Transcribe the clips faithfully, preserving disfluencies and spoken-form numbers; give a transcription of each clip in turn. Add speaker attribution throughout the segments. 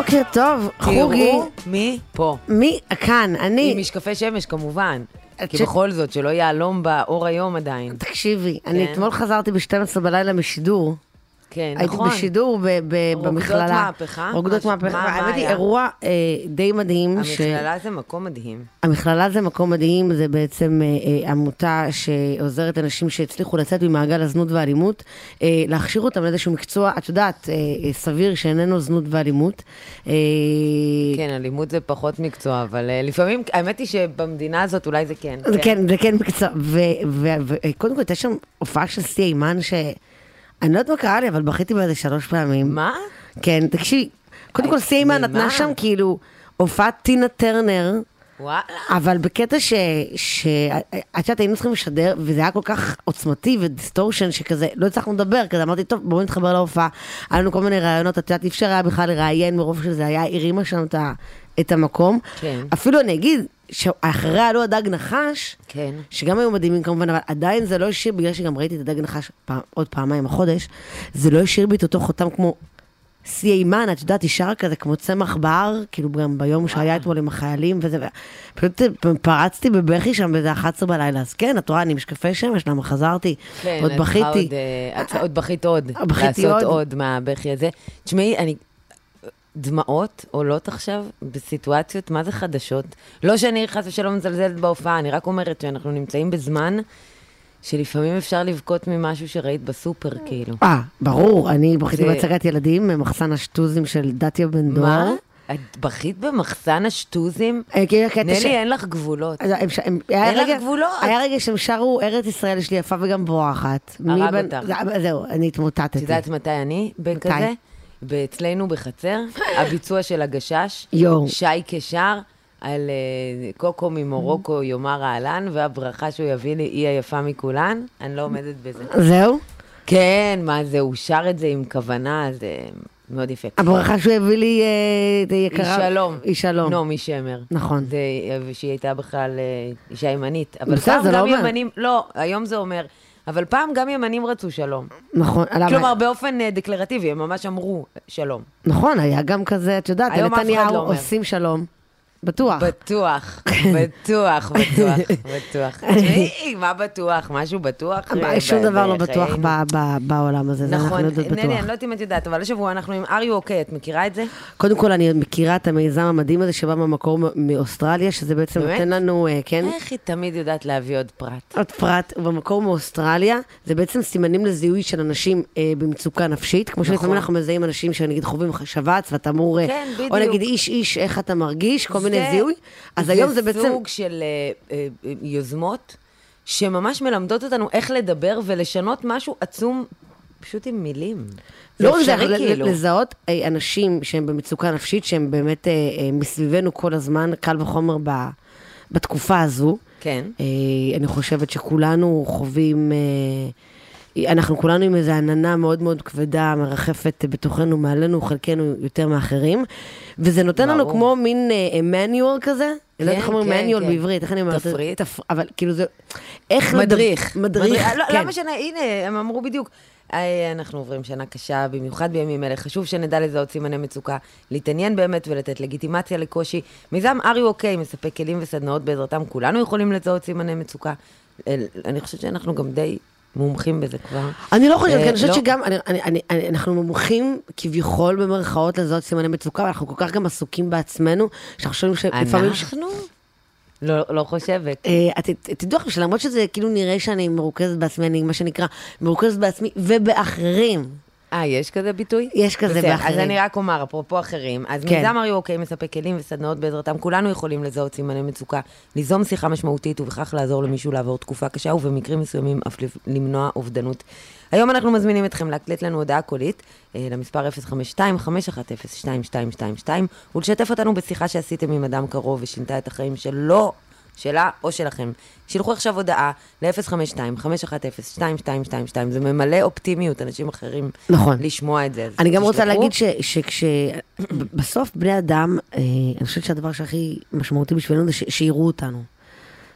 Speaker 1: בוקר טוב, חוגי.
Speaker 2: מי פה?
Speaker 1: מי כאן? אני...
Speaker 2: עם משקפי שמש כמובן. כי בכל זאת, שלא יעלום באור היום עדיין.
Speaker 1: תקשיבי, אני אתמול חזרתי ב-שתים עשרה בלילה משידור.
Speaker 2: כן,
Speaker 1: הייתי
Speaker 2: נכון.
Speaker 1: הייתי בשידור במכללה.
Speaker 2: רוקדות מהפכה?
Speaker 1: רוקדות מהפכה. האמת היא, אירוע די מדהים.
Speaker 2: המכללה זה מקום מדהים.
Speaker 1: המכללה זה מקום מדהים, זה בעצם עמותה שעוזרת אנשים שהצליחו לצאת ממעגל הזנות והאלימות, להכשיר אותם לאיזשהו מקצוע, את יודעת, סביר שאיננו זנות ואלימות.
Speaker 2: כן, אלימות זה פחות מקצוע, אבל לפעמים, האמת היא שבמדינה הזאת אולי זה כן.
Speaker 1: זה כן, זה כן מקצוע. וקודם כל, הייתה שם הופעה של סי אימן ש... אני לא יודעת מה קרה לי, אבל בכיתי באיזה שלוש פעמים.
Speaker 2: מה?
Speaker 1: כן, תקשיבי, קודם כל סי אימן נתנה שם כאילו הופעת טינה טרנר,
Speaker 2: וואלה. אבל
Speaker 1: בקטע ש... עד שאת היינו צריכים לשדר, וזה היה כל כך עוצמתי ודיסטורשן שכזה, לא הצלחנו לדבר, כזה אמרתי, טוב, בואו נתחבר להופעה, היה לנו כל מיני רעיונות, את יודעת, אי אפשר היה בכלל לראיין מרוב שזה היה, הרימה שם את המקום.
Speaker 2: כן.
Speaker 1: אפילו אני אגיד, שאחרי עלו הדג נחש,
Speaker 2: כן.
Speaker 1: שגם היו מדהימים כמובן, אבל עדיין זה לא השאיר, בגלל שגם ראיתי את הדג נחש פעם, עוד פעמיים החודש, זה לא השאיר בי את אותו חותם כמו סי אימן, את יודעת, אישר כזה כמו צמח בר, כאילו גם ביום שהיה אתמול עם החיילים, וזה, פשוט פרצתי בבכי שם באיזה אחת עשרה בלילה, אז כן, את רואה, אני משקפי שמש, למה חזרתי,
Speaker 2: כן,
Speaker 1: עוד בכיתי.
Speaker 2: עוד, עוד בכית עוד,
Speaker 1: בכיתי
Speaker 2: לעשות
Speaker 1: עוד.
Speaker 2: עוד מהבכי הזה. תשמעי, אני... דמעות עולות עכשיו בסיטואציות, מה זה חדשות? לא שאני חס ושלום מזלזלת בהופעה, אני רק אומרת שאנחנו נמצאים בזמן שלפעמים אפשר לבכות ממשהו שראית בסופר, כאילו.
Speaker 1: אה, ברור, אני בכיתי בהצגת ילדים, ממחסן השטוזים של דתיה בן דור.
Speaker 2: מה? את בכית במחסן השטוזים? נלי, אין לך גבולות. אין לך גבולות.
Speaker 1: היה רגע שהם שרו, ארץ ישראל יש לי יפה וגם בורחת.
Speaker 2: הרג אותך.
Speaker 1: זהו, אני התמוטטתי.
Speaker 2: את יודעת מתי אני? בכזה? אצלנו בחצר, הביצוע של הגשש, שי קשר, על קוקו ממורוקו יומר העלן, והברכה שהוא יביא לי, היא היפה מכולן, אני לא עומדת בזה.
Speaker 1: זהו?
Speaker 2: כן, מה זה, הוא שר את זה עם כוונה, זה מאוד יפה.
Speaker 1: הברכה שהוא יביא לי יקרה.
Speaker 2: היא שלום.
Speaker 1: היא שלום.
Speaker 2: נעמי שמר.
Speaker 1: נכון.
Speaker 2: שהיא הייתה בכלל אישה ימנית. אבל פעם גם ימנים, לא, היום זה אומר, אבל פעם גם ימנים רצו שלום.
Speaker 1: נכון.
Speaker 2: כלומר, באופן דקלרטיבי, הם ממש אמרו שלום.
Speaker 1: נכון, היה גם כזה, את יודעת, נתניהו עושים שלום. בטוח.
Speaker 2: בטוח, בטוח, בטוח, בטוח. תשמעי, מה בטוח? משהו בטוח?
Speaker 1: שום דבר לא בטוח בעולם הזה, זה אנחנו יודעות בטוח.
Speaker 2: נלי, אני לא יודעת אם את יודעת, אבל השבוע אנחנו עם אריו אוקיי, את מכירה את זה?
Speaker 1: קודם כל, אני מכירה את המיזם המדהים הזה שבא מהמקור מאוסטרליה, שזה בעצם נותן לנו, כן?
Speaker 2: איך היא תמיד יודעת להביא עוד פרט?
Speaker 1: עוד פרט, במקור מאוסטרליה, זה בעצם סימנים לזיהוי של אנשים במצוקה נפשית, כמו שלפעמים אנחנו מזהים אנשים שנגיד חווים שבץ, ואתה אמור, או נגיד איש איש, איך אתה מרגיש, כל מיני זיהוי. אז היום זה בעצם...
Speaker 2: זה סוג של יוזמות שממש מלמדות אותנו איך לדבר ולשנות משהו עצום פשוט עם מילים.
Speaker 1: לא רק זה, לזהות אנשים שהם במצוקה נפשית, שהם באמת מסביבנו כל הזמן, קל וחומר בתקופה הזו.
Speaker 2: כן.
Speaker 1: אני חושבת שכולנו חווים... אנחנו כולנו עם איזו עננה מאוד מאוד כבדה, מרחפת בתוכנו, מעלינו, חלקנו יותר מאחרים, וזה נותן לנו כמו מין מניואל כזה, אני לא יודעת איך אומרים מניואל בעברית, איך אני אומרת?
Speaker 2: תפריט.
Speaker 1: אבל כאילו זה, איך...
Speaker 2: מדריך.
Speaker 1: מדריך, כן.
Speaker 2: לא משנה, הנה, הם אמרו בדיוק, אנחנו עוברים שנה קשה, במיוחד בימים אלה, חשוב שנדע לזהות סימני מצוקה, להתעניין באמת ולתת לגיטימציה לקושי. מיזם אריו אוקיי מספק כלים וסדנאות בעזרתם, כולנו יכולים לזהות סימני מצוקה. אני חושבת שאנחנו גם די מומחים בזה כבר.
Speaker 1: אני לא חושבת, אני חושבת שגם, אנחנו מומחים כביכול במרכאות לזהות סימני מצוקה, ואנחנו כל כך גם עסוקים בעצמנו, שאנחנו חושבים שלפעמים...
Speaker 2: אנחנו? לא חושבת.
Speaker 1: תדעו לכם שלמרות שזה כאילו נראה שאני מרוכזת בעצמי, אני מה שנקרא מרוכזת בעצמי ובאחרים.
Speaker 2: אה, יש כזה ביטוי?
Speaker 1: יש כזה באחרים.
Speaker 2: אז אני רק אומר, אפרופו אחרים, אז מיזם אריו אוקיי מספק כלים וסדנאות בעזרתם, כולנו יכולים לזהות סימני מצוקה, ליזום שיחה משמעותית ובכך לעזור למישהו לעבור תקופה קשה, ובמקרים מסוימים אף למנוע אובדנות. היום אנחנו מזמינים אתכם להקליט לנו הודעה קולית, למספר אפס חמש שתיים חמש אחת אפס שתיים שתיים שתיים שתיים, ולשתף אותנו בשיחה שעשיתם עם אדם קרוב ושינתה את החיים שלו, שלה או שלכם. שילחו עכשיו הודעה ל-אפס חמש שתיים חמש אחת אפס שתיים שתיים שתיים שתיים, זה ממלא אופטימיות, אנשים אחרים
Speaker 1: נכון.
Speaker 2: לשמוע את זה.
Speaker 1: אני גם רוצה להגיד שכשבסוף בני אדם, אני חושבת שהדבר שהכי משמעותי בשבילנו זה שיראו אותנו.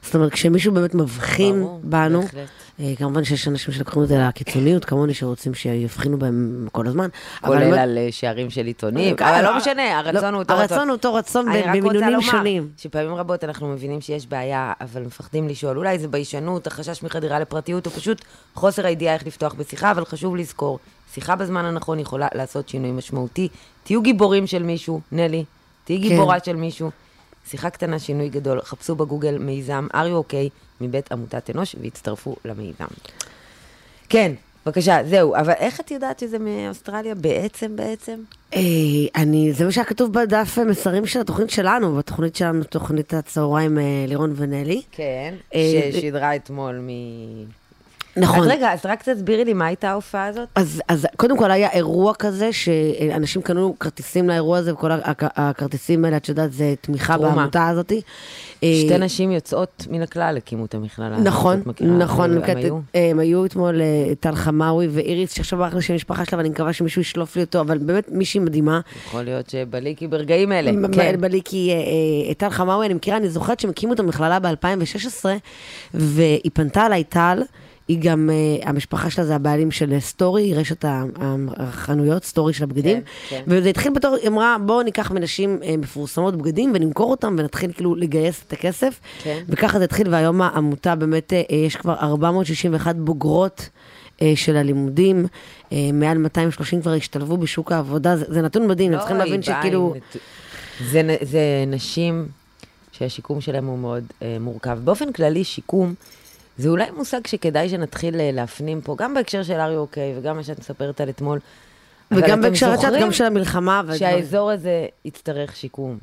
Speaker 1: זאת אומרת, כשמישהו באמת מבחין בנו, כמובן שיש אנשים שלקחים את זה לקיצוניות, כמוני שרוצים שיבחינו בהם כל הזמן.
Speaker 2: כולל על שערים של עיתונים, אבל לא משנה, הרצון הוא אותו רצון.
Speaker 1: הרצון הוא אותו רצון במינונים שונים.
Speaker 2: שפעמים רבות אנחנו מבינים שיש בעיה, אבל מפחדים לשאול, אולי זה ביישנות, החשש מחדירה לפרטיות, או פשוט חוסר הידיעה איך לפתוח בשיחה, אבל חשוב לזכור, שיחה בזמן הנכון יכולה לעשות שינוי משמעותי. תהיו גיבורים של מישהו, נלי, תהיי גיבורה של מישהו. שיחה קטנה, שינוי גדול, חפשו בגוגל מיזם are you okay מבית עמותת אנוש והצטרפו למיזם. כן, בבקשה, זהו, אבל איך את יודעת שזה מאוסטרליה בעצם בעצם?
Speaker 1: אני, זה מה שהיה כתוב בדף מסרים של התוכנית שלנו, בתוכנית שלנו, תוכנית הצהריים לירון ונלי.
Speaker 2: כן, ששדרה אתמול מ...
Speaker 1: נכון.
Speaker 2: אז רגע, אז רק תסבירי לי מה הייתה ההופעה הזאת?
Speaker 1: אז, אז קודם כל היה אירוע כזה, שאנשים קנו כרטיסים לאירוע הזה, וכל הכרטיסים האלה, את יודעת, זה תמיכה בעמותה הזאת.
Speaker 2: שתי נשים יוצאות מן הכלל הקימו את המכללה.
Speaker 1: נכון, נכון.
Speaker 2: הם היו?
Speaker 1: הם היו אתמול טל חמאווי ואיריס, שעכשיו ברח לשם משפחה שלה, ואני מקווה שמישהו ישלוף לי אותו, אבל באמת מישהי מדהימה.
Speaker 2: יכול להיות שבליקי ברגעים אלה.
Speaker 1: כן. בליקי, טל חמאווי, אני מכירה, אני זוכרת שהם הקימו את המכללה ב-אלפיים ושש עשרה, והיא פנתה עליי טל, היא גם, uh, המשפחה שלה זה הבעלים של סטורי, רשת החנויות, סטורי של הבגדים, כן, כן. וזה התחיל בתור, היא אמרה, בואו ניקח מנשים uh, מפורסמות בגדים, ונמכור אותם, ונתחיל כאילו לגייס את הכסף, כן. וככה זה התחיל, והיום העמותה באמת, uh, יש כבר ארבע מאות שישים ואחת בוגרות uh, של הלימודים, uh, מעל מאתיים ושלושים כבר השתלבו בשוק העבודה, זה, זה נתון מדהים, לא, צריכים להבין שכאילו...
Speaker 2: זה, זה נשים שהשיקום שלהם הוא מאוד uh, מורכב. באופן כללי, שיקום, זה אולי מושג שכדאי שנתחיל להפנים פה, גם בהקשר של ארי אוקיי, וגם מה שאת מספרת על אתמול.
Speaker 1: וגם בהקשר הצ'אט, גם של המלחמה.
Speaker 2: שהאזור הזה יצטרך שיקום.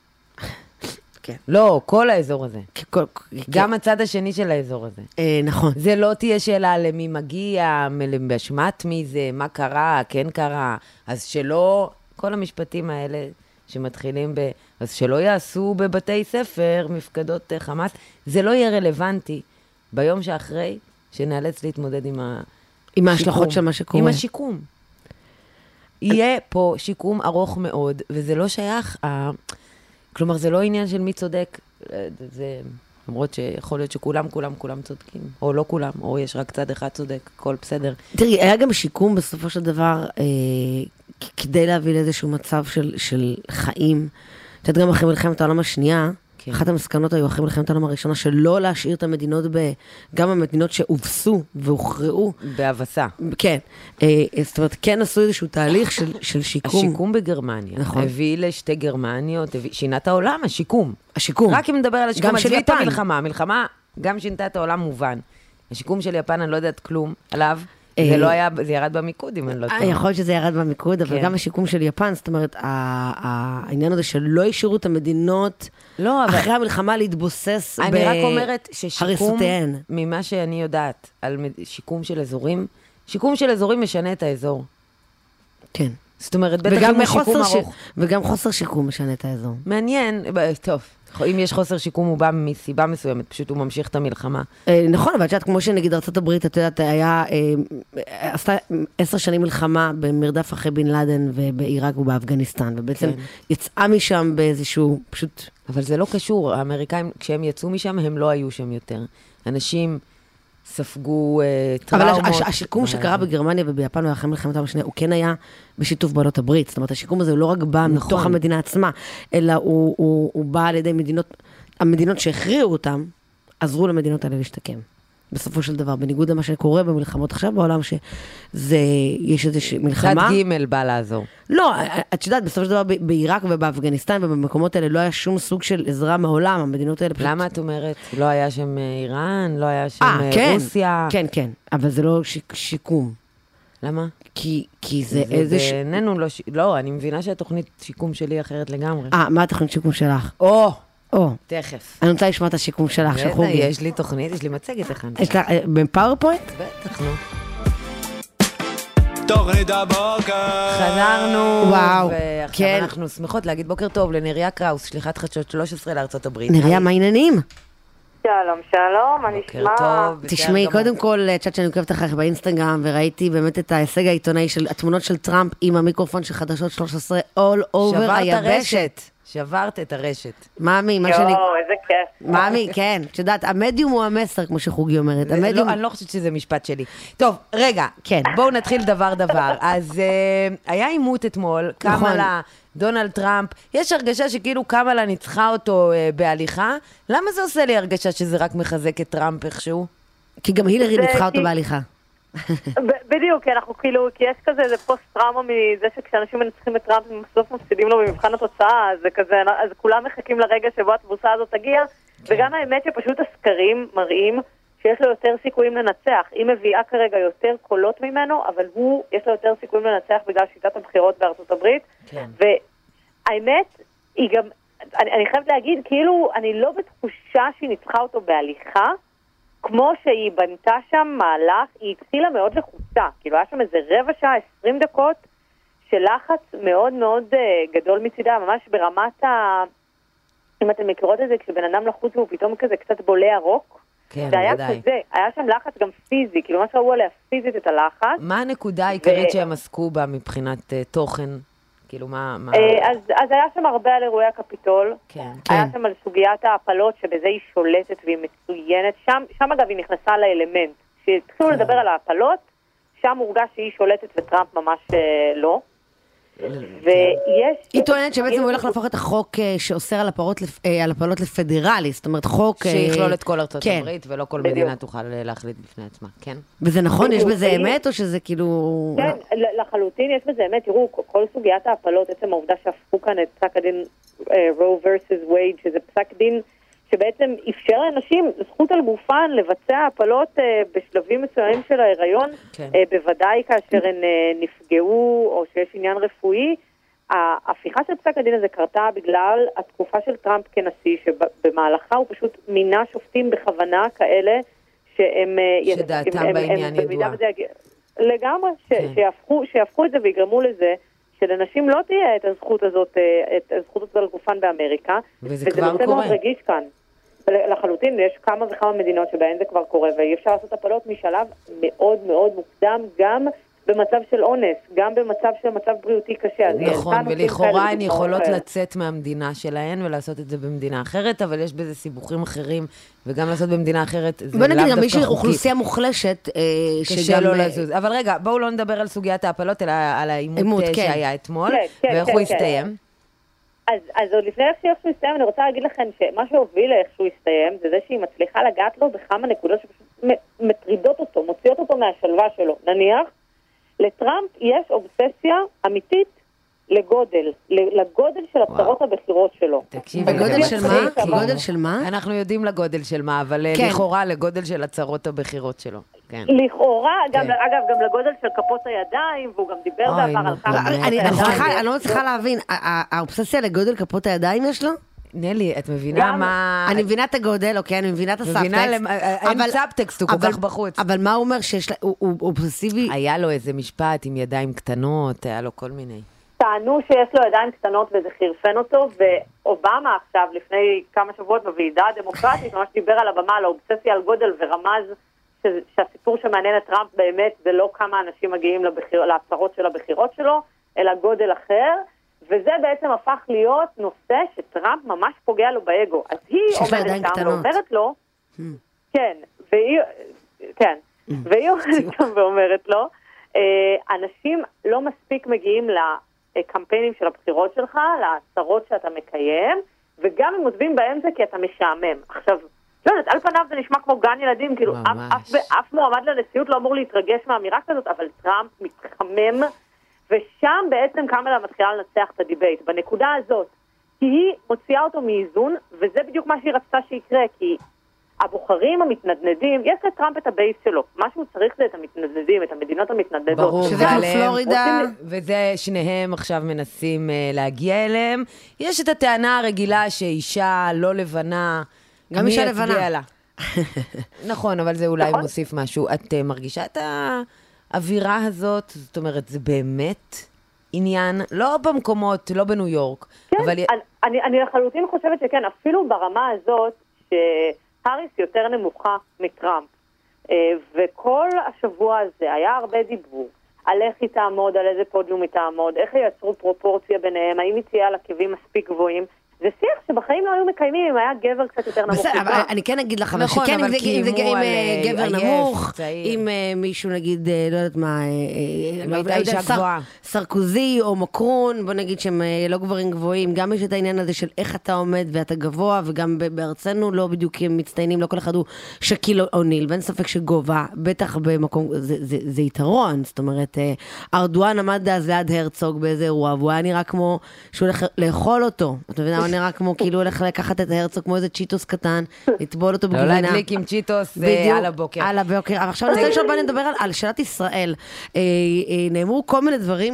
Speaker 2: כן. לא, כל האזור הזה. גם הצד השני של האזור הזה.
Speaker 1: נכון.
Speaker 2: זה לא תהיה שאלה למי מגיע, באשמת מי זה, מה קרה, כן קרה. אז שלא, כל המשפטים האלה שמתחילים ב... אז שלא יעשו בבתי ספר, מפקדות חמאס, זה לא יהיה רלוונטי. ביום שאחרי, שנאלץ להתמודד עם השיקום.
Speaker 1: עם ההשלכות של מה שקורה.
Speaker 2: עם השיקום. יהיה פה שיקום ארוך מאוד, וזה לא שייך, כלומר, זה לא עניין של מי צודק, זה, למרות שיכול להיות שכולם, כולם, כולם צודקים, או לא כולם, או יש רק צד אחד צודק, הכל בסדר.
Speaker 1: תראי, היה גם שיקום בסופו של דבר, כדי להביא לאיזשהו מצב של חיים, שאת גם אחרי מלחמת העולם השנייה, כן. אחת המסקנות היו אחרי מלחמת העולם הראשונה, שלא להשאיר את המדינות, ב, גם המדינות שהובסו והוכרעו.
Speaker 2: בהבסה.
Speaker 1: כן. זאת אומרת, כן עשו איזשהו תהליך של, של שיקום.
Speaker 2: השיקום בגרמניה.
Speaker 1: נכון.
Speaker 2: הביא לשתי גרמניות, הביא, שינה את העולם, השיקום.
Speaker 1: השיקום.
Speaker 2: רק אם נדבר על השיקום, עזבי את המלחמה. המלחמה גם שינתה את העולם מובן. השיקום של יפן, אני לא יודעת כלום עליו. זה לא היה, זה ירד במיקוד, אם אני לא טועה.
Speaker 1: יכול להיות שזה ירד במיקוד, אבל גם השיקום של יפן, זאת אומרת, העניין הזה שלא השאירו את המדינות, אחרי המלחמה להתבוסס בהריסותיהן.
Speaker 2: אני רק אומרת ששיקום, ממה שאני יודעת על שיקום של אזורים, שיקום של אזורים משנה את האזור.
Speaker 1: כן.
Speaker 2: זאת אומרת, בטח אם הוא שיקום ארוך.
Speaker 1: וגם חוסר שיקום משנה את האזור.
Speaker 2: מעניין, טוב. אם יש חוסר שיקום, הוא בא מסיבה מסוימת, פשוט הוא ממשיך את המלחמה.
Speaker 1: נכון, אבל שאת, כמו שנגיד ארצות הברית, את יודעת, היה, עשתה עשר שנים מלחמה במרדף אחרי בן לאדן ובעיראק ובאפגניסטן, ובעצם יצאה משם באיזשהו, פשוט...
Speaker 2: אבל זה לא קשור, האמריקאים, כשהם יצאו משם, הם לא היו שם יותר. אנשים ספגו טראומות.
Speaker 1: אבל השיקום שקרה בגרמניה וביפן ואחרי מלחמת העולם השנייה, הוא כן היה בשיתוף בעלות הברית. זאת אומרת, השיקום הזה הוא לא רק בא מתוך המדינה עצמה, אלא הוא בא על ידי מדינות, המדינות שהכריעו אותם, עזרו למדינות האלה להשתקם. בסופו של דבר, בניגוד למה שקורה במלחמות עכשיו בעולם, שזה, יש איזושהי מלחמה.
Speaker 2: צד ג' בא לעזור.
Speaker 1: לא, את יודעת, בסופו של דבר, בעיראק ובאפגניסטן ובמקומות האלה, לא היה שום סוג של עזרה מעולם, המדינות האלה פשוט...
Speaker 2: למה את אומרת? לא היה שם איראן, לא היה שם רוסיה?
Speaker 1: כן, כן, אבל זה לא שיקום.
Speaker 2: למה?
Speaker 1: כי, כי זה איזה...
Speaker 2: זה בינינו לא... לא, אני מבינה שהתוכנית שיקום שלי אחרת לגמרי.
Speaker 1: אה, מה התוכנית שיקום שלך?
Speaker 2: או!
Speaker 1: או,
Speaker 2: תכף.
Speaker 1: אני רוצה לשמוע את השיקום שלך, של חוגי.
Speaker 2: יש לי תוכנית, יש לי מצגת אחד.
Speaker 1: יש לה, בפאורפוינט?
Speaker 2: בטח, נו.
Speaker 3: תוכנית הבוקר.
Speaker 2: חזרנו.
Speaker 1: וואו,
Speaker 2: ועכשיו אנחנו שמחות להגיד בוקר טוב לנריה קראוס, שליחת חדשות שלוש עשרה לארצות הברית.
Speaker 1: נריה, מה העניינים?
Speaker 4: שלום, שלום, מה נשמע?
Speaker 1: תשמעי, קודם כל, צ'אט שאני עוקבת אחריך באינסטגרם, וראיתי באמת את ההישג העיתונאי של התמונות של טראמפ עם המיקרופון של חדשות שלוש עשרה all over היבשת.
Speaker 2: שברת את הרשת.
Speaker 1: מאמי, מה שאני...
Speaker 4: יואו, איזה כיף.
Speaker 1: מאמי, כן, את יודעת, המדיום הוא המסר, כמו שחוגי אומרת. המדיום...
Speaker 2: לא, אני לא חושבת שזה משפט שלי. טוב, רגע, כן. בואו נתחיל דבר דבר. אז uh, היה עימות אתמול,
Speaker 1: נכון.
Speaker 2: קמלה, דונלד טראמפ, יש הרגשה שכאילו קמלה ניצחה אותו uh, בהליכה, למה זה עושה לי הרגשה שזה רק מחזק את טראמפ איכשהו?
Speaker 1: כי גם הילרי ניצחה אותו בהליכה.
Speaker 4: בדיוק, כי אנחנו כאילו, כי יש כזה איזה פוסט-טראומה מזה שכשאנשים מנצחים את טראמפ הם בסוף מפסידים לו במבחן התוצאה, אז זה כזה, אז כולם מחכים לרגע שבו התבוסה הזאת תגיע, וגם האמת שפשוט הסקרים מראים שיש לו יותר סיכויים לנצח. היא מביאה כרגע יותר קולות ממנו, אבל הוא, יש לו יותר סיכויים לנצח בגלל שיטת הבחירות בארצות הברית, והאמת היא גם, אני, אני חייבת להגיד, כאילו, אני לא בתחושה שהיא ניצחה אותו בהליכה, כמו שהיא בנתה שם מהלך, היא התחילה מאוד לחוצה, כאילו היה שם איזה רבע שעה, עשרים דקות, של לחץ מאוד מאוד uh, גדול מצידה, ממש ברמת ה... אם אתם מכירות את זה, כשבן אדם לחוץ והוא פתאום כזה קצת בולע רוק,
Speaker 2: כן,
Speaker 4: זה היה
Speaker 2: בוודאי.
Speaker 4: כזה, היה שם לחץ גם פיזי, כאילו ממש ראו עליה פיזית את הלחץ.
Speaker 2: מה הנקודה העיקרית ו... שהם עסקו בה מבחינת uh, תוכן? כאילו מה... מה...
Speaker 4: אז, אז היה שם הרבה על אירועי הקפיטול,
Speaker 2: כן.
Speaker 4: היה
Speaker 1: כן.
Speaker 4: שם על סוגיית ההפלות, שבזה היא שולטת והיא מצוינת, שם, שם אגב היא נכנסה לאלמנט, כשהתחילו
Speaker 2: כן.
Speaker 4: לדבר על ההפלות, שם הורגש שהיא שולטת וטראמפ ממש אה, לא. ויש...
Speaker 1: היא טוענת שבעצם הוא הולך להפוך את החוק אה, שאוסר על הפרות לפ- אה, על הפלות לפדרלי, זאת אומרת חוק... אה,
Speaker 2: שיכלול את כל ארצות
Speaker 1: כן.
Speaker 2: הברית, ולא כל
Speaker 4: בדיוק.
Speaker 2: מדינה תוכל להחליט בפני עצמה, כן?
Speaker 1: וזה נכון? יש
Speaker 4: בדיוק.
Speaker 1: בזה אמת או שזה כאילו...
Speaker 4: כן, ל- לחלוטין יש בזה אמת, תראו, כל סוגיית ההפלות, עצם העובדה שהפכו כאן את פסק הדין רו versus וייד, שזה פסק דין שבעצם אפשר לאנשים זכות על גופן לבצע הפלות uh, בשלבים מסוימים של ההיריון,
Speaker 2: כן.
Speaker 4: uh, בוודאי כאשר הן uh, נפגעו או שיש עניין רפואי. ההפיכה של פסק הדין הזה קרתה בגלל התקופה של טראמפ כנשיא, שבמהלכה הוא פשוט מינה שופטים בכוונה כאלה שהם...
Speaker 2: שדעתם
Speaker 4: הם,
Speaker 2: בעניין
Speaker 4: הם,
Speaker 2: ידועה.
Speaker 4: לגמרי, ש,
Speaker 2: כן.
Speaker 4: שיהפכו, שיהפכו את זה ויגרמו לזה שלנשים לא תהיה את הזכות הזאת, את הזכות הזאת על גופן באמריקה.
Speaker 2: וזה כבר
Speaker 4: וזה נושא
Speaker 2: קורה.
Speaker 4: מאוד רגיש כאן. לחלוטין, יש כמה וכמה מדינות שבהן זה כבר קורה, ואי אפשר לעשות הפלות משלב מאוד מאוד מוקדם, גם במצב של אונס, גם במצב של מצב בריאותי קשה.
Speaker 2: נכון, ולכאורה הן יכולות לצאת מהמדינה שלהן ולעשות את זה במדינה אחרת, אבל יש בזה סיבוכים אחרים, וגם לעשות במדינה אחרת, זה לאו
Speaker 1: בוא נגיד, גם
Speaker 2: דווקא
Speaker 1: מישהי
Speaker 2: חוקי.
Speaker 1: אוכלוסייה מוחלשת, אה,
Speaker 2: קשה
Speaker 1: שגם...
Speaker 2: לא
Speaker 1: אה,
Speaker 2: לזוז. אבל רגע, בואו לא נדבר על סוגיית ההפלות, אלא על העימות
Speaker 1: עימות,
Speaker 2: אה,
Speaker 1: כן.
Speaker 2: שהיה אתמול,
Speaker 4: כן, כן,
Speaker 2: ואיך
Speaker 4: כן,
Speaker 2: הוא
Speaker 4: כן.
Speaker 2: הסתיים.
Speaker 4: אז, אז עוד לפני איך שהוא יסתיים, אני רוצה להגיד לכם שמה שהוביל לאיך שהוא יסתיים, זה זה שהיא מצליחה לגעת לו בכמה נקודות שפשוט מטרידות אותו, מוציאות אותו מהשלווה שלו. נניח, לטראמפ יש אובססיה אמיתית לגודל, לגודל של הצהרות הבחירות שלו.
Speaker 2: תקשיבי,
Speaker 1: בגודל של מה?
Speaker 2: מצחיק, כי-
Speaker 1: בגודל של מה?
Speaker 2: אנחנו יודעים לגודל של מה, אבל
Speaker 1: כן.
Speaker 2: לכאורה לגודל של הצהרות הבחירות שלו. כן.
Speaker 4: לכאורה, גם,
Speaker 2: כן.
Speaker 4: אגב, גם לגודל של כפות הידיים, והוא גם דיבר
Speaker 2: אוי,
Speaker 4: בעבר
Speaker 2: נו,
Speaker 4: על כמה...
Speaker 2: באמת.
Speaker 1: אני- אני
Speaker 2: נכון.
Speaker 1: מצליחה- אני לא מצליחה להבין, ה- ה- האובססיה לגודל כפות הידיים יש לו?
Speaker 2: נלי, את מבינה
Speaker 4: גם-
Speaker 2: מה...
Speaker 1: אני מבינה את הגודל, אוקיי, אני מבינה את
Speaker 2: מבינה
Speaker 1: הסאבטקסט.
Speaker 2: למ- אין
Speaker 1: אבל-
Speaker 2: סאבטקסט, הוא כל
Speaker 1: אבל-
Speaker 2: כך בחוץ.
Speaker 1: אבל מה הוא אומר שיש לה, הוא הוא אובססיבי?
Speaker 2: היה לו איזה משפט עם ידיים קטנות, היה לו כל מיני.
Speaker 4: טענו שיש לו ידיים קטנות וזה חירפן אותו, ואובמה עכשיו, לפני כמה שבועות בוועידה הדמוקרטית, ממש דיבר על הבמה על האובססיה על גודל ורמז ש- שהסיפור שמעניין את טראמפ באמת זה לא כמה אנשים מגיעים לבחיר, להצהרות של הבחירות שלו, אלא גודל אחר, וזה בעצם הפך להיות נושא שטראמפ ממש פוגע לו באגו. אז היא
Speaker 1: שיש לה ידיים
Speaker 4: עומדת שם
Speaker 1: קטנות.
Speaker 4: ואומרת לו, כן, והיא, כן, והיא עומדת שם ואומרת לו, אה, אנשים לא מספיק מגיעים לקמפיינים של הבחירות שלך, להצהרות שאתה מקיים, וגם הם עוזבים באמצע כי אתה משעמם. עכשיו, לא יודעת, על פניו זה נשמע כמו גן ילדים, כאילו אף, אף, אף מועמד לנשיאות לא אמור להתרגש מהאמירה כזאת, אבל טראמפ מתחמם, ושם בעצם קמלה מתחילה לנצח את הדיבייט, בנקודה הזאת. כי היא מוציאה אותו מאיזון, וזה בדיוק מה שהיא רצתה שיקרה, כי הבוחרים המתנדנדים, יש לטראמפ את הבייס שלו. מה שהוא צריך זה את המתנדנדים, את המדינות המתנדדות.
Speaker 2: ברור,
Speaker 1: שזה כמו
Speaker 2: ועליהם-
Speaker 1: פלורידה.
Speaker 2: וזה שניהם עכשיו מנסים uh, להגיע אליהם. יש את הטענה הרגילה שאישה לא לבנה,
Speaker 1: גם
Speaker 2: מי
Speaker 1: אישה
Speaker 2: יצביע
Speaker 1: לבנה.
Speaker 2: לה? נכון, אבל זה אולי
Speaker 4: נכון.
Speaker 2: מוסיף משהו. את uh, מרגישה את האווירה הזאת? זאת אומרת, זה באמת עניין, לא במקומות, לא בניו יורק.
Speaker 4: כן,
Speaker 2: אבל...
Speaker 4: אני, אני, אני לחלוטין חושבת שכן, אפילו ברמה הזאת, האריס יותר נמוכה מטראמפ. וכל השבוע הזה היה הרבה דיבור על איך היא תעמוד, על איזה פודיום היא תעמוד, איך ייצרו פרופורציה ביניהם, האם היא תהיה על עקבים מספיק גבוהים. זה שיח שבחיים לא היו מקיימים, אם היה גבר קצת יותר נמוך.
Speaker 1: בסדר, אבל אני כן אגיד לך, אבל שכן, אם זה גבר נמוך, אם מישהו נגיד, לא יודעת מה, סרקוזי או מקרון, בוא נגיד שהם לא גברים גבוהים, גם יש את העניין הזה של איך אתה עומד ואתה גבוה, וגם בארצנו לא בדיוק הם מצטיינים, לא כל אחד הוא שקיל או ניל, ואין ספק שגובה, בטח במקום, זה יתרון, זאת אומרת, ארדואן עמד אז ליד הרצוג באיזה אירוע, והוא היה נראה כמו שהוא הולך לאכול אותו, אתה מבין? נראה כמו כאילו הולך לקחת את ההרצוג כמו איזה צ'יטוס קטן, לטבול אותו בגבינה.
Speaker 2: לא להדליק עם צ'יטוס על הבוקר.
Speaker 1: על הבוקר. אבל עכשיו אני רוצה לשאול, בואי נדבר על שאלת ישראל. נאמרו כל מיני דברים.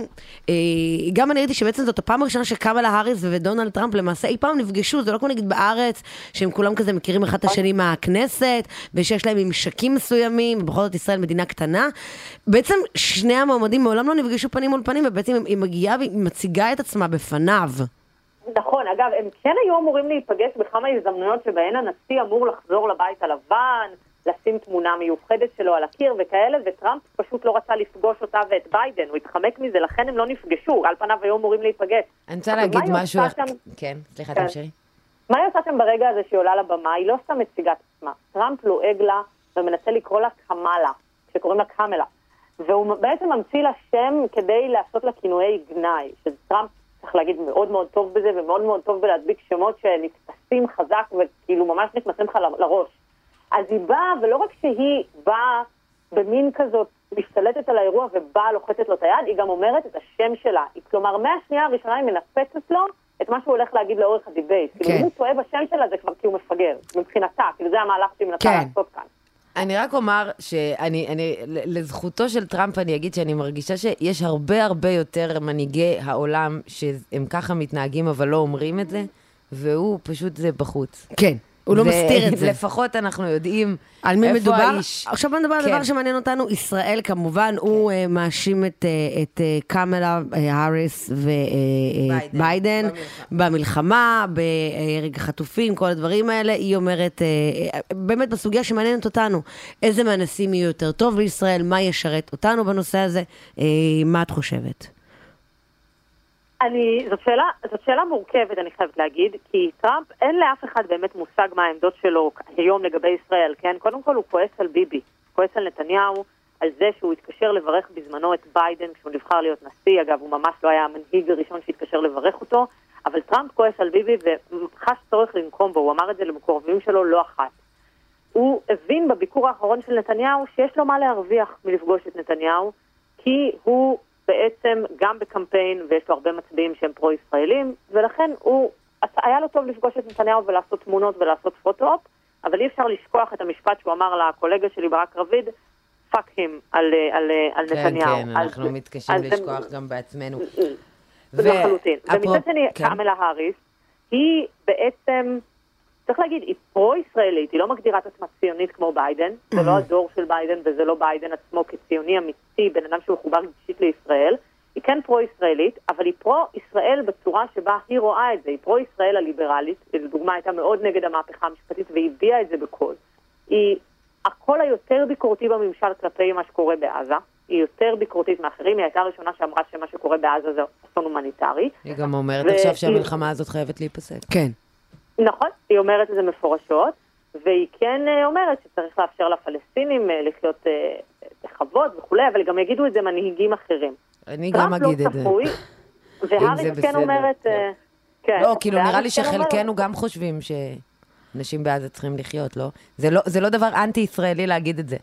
Speaker 1: גם אני ראיתי שבעצם זאת הפעם הראשונה שקמאלה האריס ודונלד טראמפ למעשה אי פעם נפגשו, זה לא כמו נגיד בארץ, שהם כולם כזה מכירים אחד את השני מהכנסת, ושיש להם ממשקים מסוימים, ובכל זאת ישראל מדינה קטנה. בעצם שני המועמדים מעולם לא נפגשו פנים מול פנים, ובעצם היא מגיעה והיא מציגה את עצמה בפניו.
Speaker 4: נכון, אגב, הם כן היו אמורים להיפגש בכמה הזדמנויות שבהן הנשיא אמור לחזור לבית הלבן, לשים תמונה מיוחדת שלו על הקיר וכאלה, וטראמפ פשוט לא רצה לפגוש אותה ואת ביידן, הוא התחמק מזה, לכן הם לא נפגשו, על פניו היו אמורים להיפגש.
Speaker 2: אני רוצה להגיד משהו, כן, סליחה, תמשיכי.
Speaker 4: מה היא עושה שם ברגע הזה שהיא עולה לבמה? היא לא סתם מציגה את עצמה. טראמפ לועג לה ומנסה לקרוא לה קמאלה, שקוראים לה קמלה, והוא בעצם ממציא לה שם כדי לעשות לה כינויי גנאי, שטראמפ צריך להגיד מאוד מאוד טוב בזה, ומאוד מאוד טוב בלהדביק שמות שנתפסים חזק וכאילו ממש נכנסים לך לראש. אז היא באה, ולא רק שהיא באה במין כזאת, משתלטת על האירוע ובאה לוחצת לו את היד, היא גם אומרת את השם שלה. היא, כלומר, מהשנייה הראשונה היא מנפצת לו את מה שהוא הולך להגיד לאורך הדיבייט. כן. כאילו, אם הוא טועה בשם שלה, זה כבר כי הוא מפגר. מבחינתה, כאילו זה המהלך שהיא מנסה כן. לעשות כאן.
Speaker 2: אני רק אומר שאני, אני, לזכותו של טראמפ אני אגיד שאני מרגישה שיש הרבה הרבה יותר מנהיגי העולם שהם ככה מתנהגים אבל לא אומרים את זה, והוא פשוט זה בחוץ.
Speaker 1: כן. הוא לא מסתיר את זה.
Speaker 2: לפחות אנחנו יודעים
Speaker 1: על מי מדובר. עכשיו בוא נדבר על דבר שמעניין אותנו, ישראל כמובן, הוא מאשים את קמאלה האריס וביידן במלחמה, ברגע חטופים, כל הדברים האלה. היא אומרת, באמת בסוגיה שמעניינת אותנו, איזה מהנשיאים יהיו יותר טוב לישראל, מה ישרת אותנו בנושא הזה, מה את חושבת?
Speaker 4: אני, זאת שאלה, זאת שאלה מורכבת, אני חייבת להגיד, כי טראמפ, אין לאף אחד באמת מושג מה העמדות שלו היום לגבי ישראל, כן? קודם כל הוא כועס על ביבי, כועס על נתניהו, על זה שהוא התקשר לברך בזמנו את ביידן כשהוא נבחר להיות נשיא, אגב, הוא ממש לא היה המנהיג הראשון שהתקשר לברך אותו, אבל טראמפ כועס על ביבי וחש צורך לנקום בו, הוא אמר את זה למקורבים שלו לא אחת. הוא הבין בביקור האחרון של נתניהו שיש לו מה להרוויח מלפגוש את נתניהו, כי הוא בעצם גם בקמפיין, ויש לו הרבה מצביעים שהם פרו-ישראלים, ולכן הוא, היה לו טוב לפגוש את נתניהו ולעשות תמונות ולעשות פוטו-אופ, אבל אי אפשר לשכוח את המשפט שהוא אמר לקולגה שלי ברק רביד, פאק him על, על, על נתניהו.
Speaker 2: כן, כן, אנחנו מתקשים לשכוח גם בעצמנו.
Speaker 4: לחלוטין. ומצד שני, קמאלה האריס, היא בעצם, צריך להגיד, היא פרו-ישראלית, היא לא מגדירה את עצמה ציונית כמו ביידן, זה לא הדור של ביידן וזה לא ביידן עצמו כציוני אמיתי, בן אדם שהוא חובר רגשית לישראל, היא כן פרו-ישראלית, אבל היא פרו-ישראל בצורה שבה היא רואה את זה, היא פרו-ישראל הליברלית, זו דוגמה הייתה מאוד נגד המהפכה המשפטית והיא הביאה את זה בקול. היא הקול היותר ביקורתי בממשל כלפי מה שקורה בעזה, היא יותר ביקורתית מאחרים, היא הייתה הראשונה שאמרה שמה שקורה בעזה זה אסון הומניטרי.
Speaker 2: היא גם אומרת עכשיו שהמלחמה הזאת חייבת להיפסק.
Speaker 1: כן.
Speaker 4: נכון, היא אומרת את זה מפורשות, והיא כן אומרת שצריך לאפשר לפלסטינים לחיות בכבוד וכו', אבל גם יגידו את זה מנהיגים אחרים.
Speaker 2: אני גם אגיד את זה.
Speaker 4: והאריס כן אומרת...
Speaker 2: לא, כאילו נראה לי שחלקנו גם חושבים שאנשים בעזה צריכים לחיות, לא? זה לא דבר אנטי-ישראלי להגיד את זה.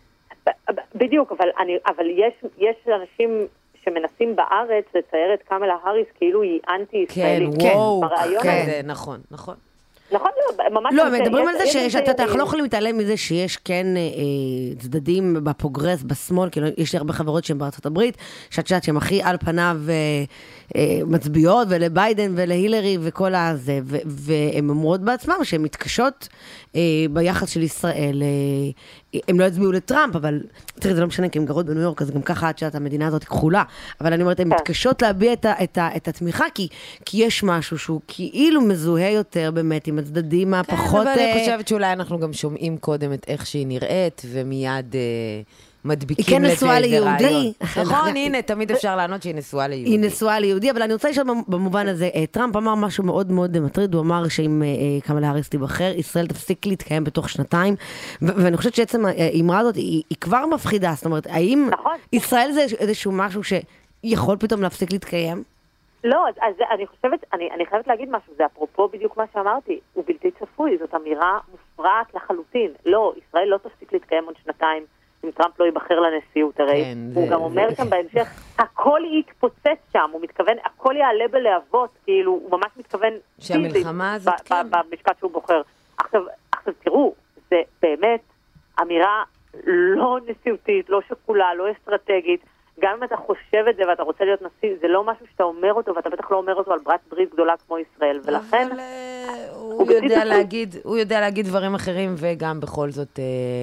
Speaker 4: בדיוק, אבל יש אנשים... שמנסים בארץ לצייר את קמאלה האריס כאילו היא אנטי-ישראלית.
Speaker 2: כן, וואו, כן, נכון, נכון.
Speaker 4: נכון, ממש...
Speaker 1: לא, מדברים על זה שאתה לא יכולים להתעלם מזה שיש כן צדדים בפרוגרס, בשמאל, כאילו יש לי הרבה חברות שהן בארצות הברית, שאת יודעת שהן הכי על פניו מצביעות, ולביידן ולהילרי וכל הזה, והן אומרות בעצמם שהן מתקשות ביחס של ישראל, הם לא הצביעו לטראמפ, אבל תראי, זה לא משנה, כי הם גרות בניו יורק, אז גם ככה עד שאת המדינה הזאת כחולה, אבל אני אומרת, הן מתקשות להביע את התמיכה, כי יש משהו שהוא כאילו מזוהה יותר באמת עם הצדדים
Speaker 2: כן,
Speaker 1: הפחות...
Speaker 2: אבל אני חושבת שאולי אנחנו גם שומעים קודם את איך שהיא נראית, ומיד... מדביקים
Speaker 1: היא כן נשואה ליהודי.
Speaker 2: נכון, הנה, תמיד אפשר לענות שהיא נשואה ליהודי.
Speaker 1: היא נשואה ליהודי, אבל אני רוצה לשאול במובן הזה, טראמפ אמר משהו מאוד מאוד מטריד, הוא אמר שאם קמלה האריס תיבחר, ישראל תפסיק להתקיים בתוך שנתיים, ואני חושבת שעצם האמרה הזאת היא כבר מפחידה, זאת אומרת, האם ישראל זה איזשהו משהו שיכול פתאום להפסיק להתקיים?
Speaker 4: לא, אז אני חושבת, אני חייבת להגיד משהו, זה אפרופו בדיוק מה שאמרתי, הוא בלתי צפוי, זאת אמירה מופרעת לחלוטין. לא, ישראל לא תפסיק להתקיים עוד שנתיים. אם טראמפ לא ייבחר לנשיאות, הרי כן, הוא זה, גם אומר זה... שם בהמשך, הכל יתפוצץ שם, הוא מתכוון, הכל יעלה בלהבות, כאילו, הוא ממש מתכוון
Speaker 2: שהמלחמה הזאת,
Speaker 4: ב- כן. במשפט שהוא בוחר. עכשיו, עכשיו, תראו, זה באמת אמירה לא נשיאותית, לא שקולה, לא אסטרטגית, גם אם אתה חושב את זה ואתה רוצה להיות נשיא, זה לא משהו שאתה אומר אותו, ואתה בטח לא אומר אותו על ברית ברית גדולה כמו ישראל, ולכן...
Speaker 2: אבל הוא יודע להגיד, הוא יודע להגיד דברים אחרים, וגם בכל זאת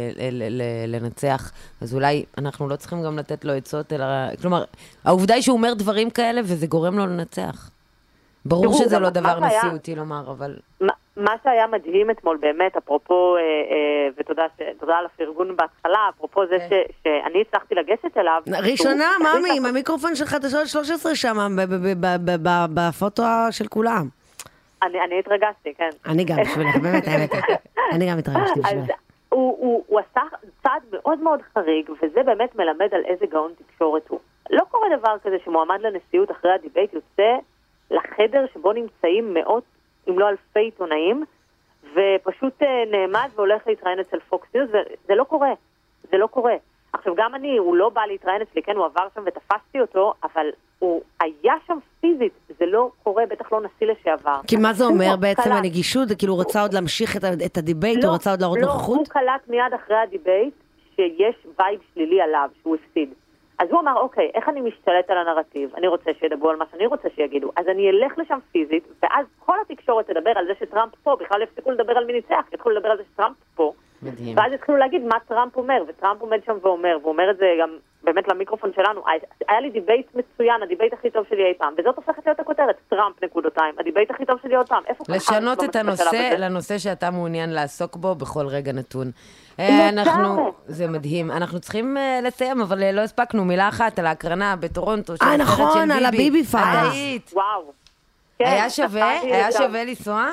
Speaker 2: לנצח. אז אולי אנחנו לא צריכים גם לתת לו עצות, אלא... כלומר, העובדה היא שהוא אומר דברים כאלה, וזה גורם לו לנצח. ברור שזה לא דבר נשיאותי לומר, אבל...
Speaker 4: מה שהיה מדהים אתמול באמת, אפרופו, ותודה על הפרגון בהתחלה, אפרופו זה שאני הצלחתי לגשת אליו.
Speaker 1: ראשונה, מאמי, עם המיקרופון שלך, אתה שואל שלוש עשרה שם, בפוטו של כולם.
Speaker 4: אני התרגשתי, כן.
Speaker 1: אני גם בשבילך, באמת, האמת. אני גם התרגשתי בשבילך.
Speaker 4: הוא עשה צעד מאוד מאוד חריג, וזה באמת מלמד על איזה גאון תקשורת הוא. לא קורה דבר כזה שמועמד לנשיאות אחרי הדיבייט יוצא לחדר שבו נמצאים מאות אם לא אלפי עיתונאים, ופשוט נעמד והולך להתראיין אצל פוקס ניוז, וזה לא קורה, זה לא קורה. עכשיו גם אני, הוא לא בא להתראיין אצלי, כן, הוא עבר שם ותפסתי אותו, אבל הוא היה שם פיזית, זה לא קורה, בטח לא נשיא לשעבר.
Speaker 1: כי מה זה אומר בעצם הנגישות? כאילו הוא רצה עוד להמשיך את הדיבייט, הוא רצה עוד להראות נוכחות?
Speaker 4: לא, הוא קלט מיד אחרי הדיבייט שיש וייב שלילי עליו, שהוא הפסיד. אז הוא אמר, אוקיי, איך אני משתלט על הנרטיב? אני רוצה שידברו על מה שאני רוצה שיגידו. אז אני אלך לשם פיזית, ואז כל התקשורת תדבר על זה שטראמפ פה, בכלל הפסיקו לדבר על מי ניצח, יתחילו לדבר על זה שטראמפ פה. מדהים. ואז התחילו להגיד מה טראמפ אומר, וטראמפ עומד שם ואומר, והוא אומר את זה גם באמת למיקרופון שלנו. היה לי דיבייט מצוין, הדיבייט הכי טוב שלי אי פעם, וזאת הופכת להיות הכותרת, טראמפ נקודותיים, הדיבייט הכי טוב שלי עוד פעם.
Speaker 2: לשנות את הנושא לנושא שאתה מעוניין לעסוק בו בכל רגע נתון. אנחנו, זה מדהים, אנחנו צריכים לסיים, אבל לא הספקנו מילה אחת על ההקרנה בטורונטו.
Speaker 1: אה, נכון, על הביבי פייל.
Speaker 4: וואו.
Speaker 2: היה שווה? היה שווה לנסוע?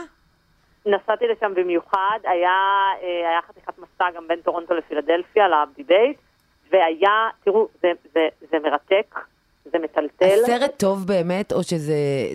Speaker 4: נסעתי לשם במיוחד, היה, היה חתיכת מסע גם בין טורונטו לפילדלפיה, לאבדיבייט, והיה, תראו, זה, זה, זה מרתק, זה מטלטל.
Speaker 2: הסרט טוב באמת, או שזה,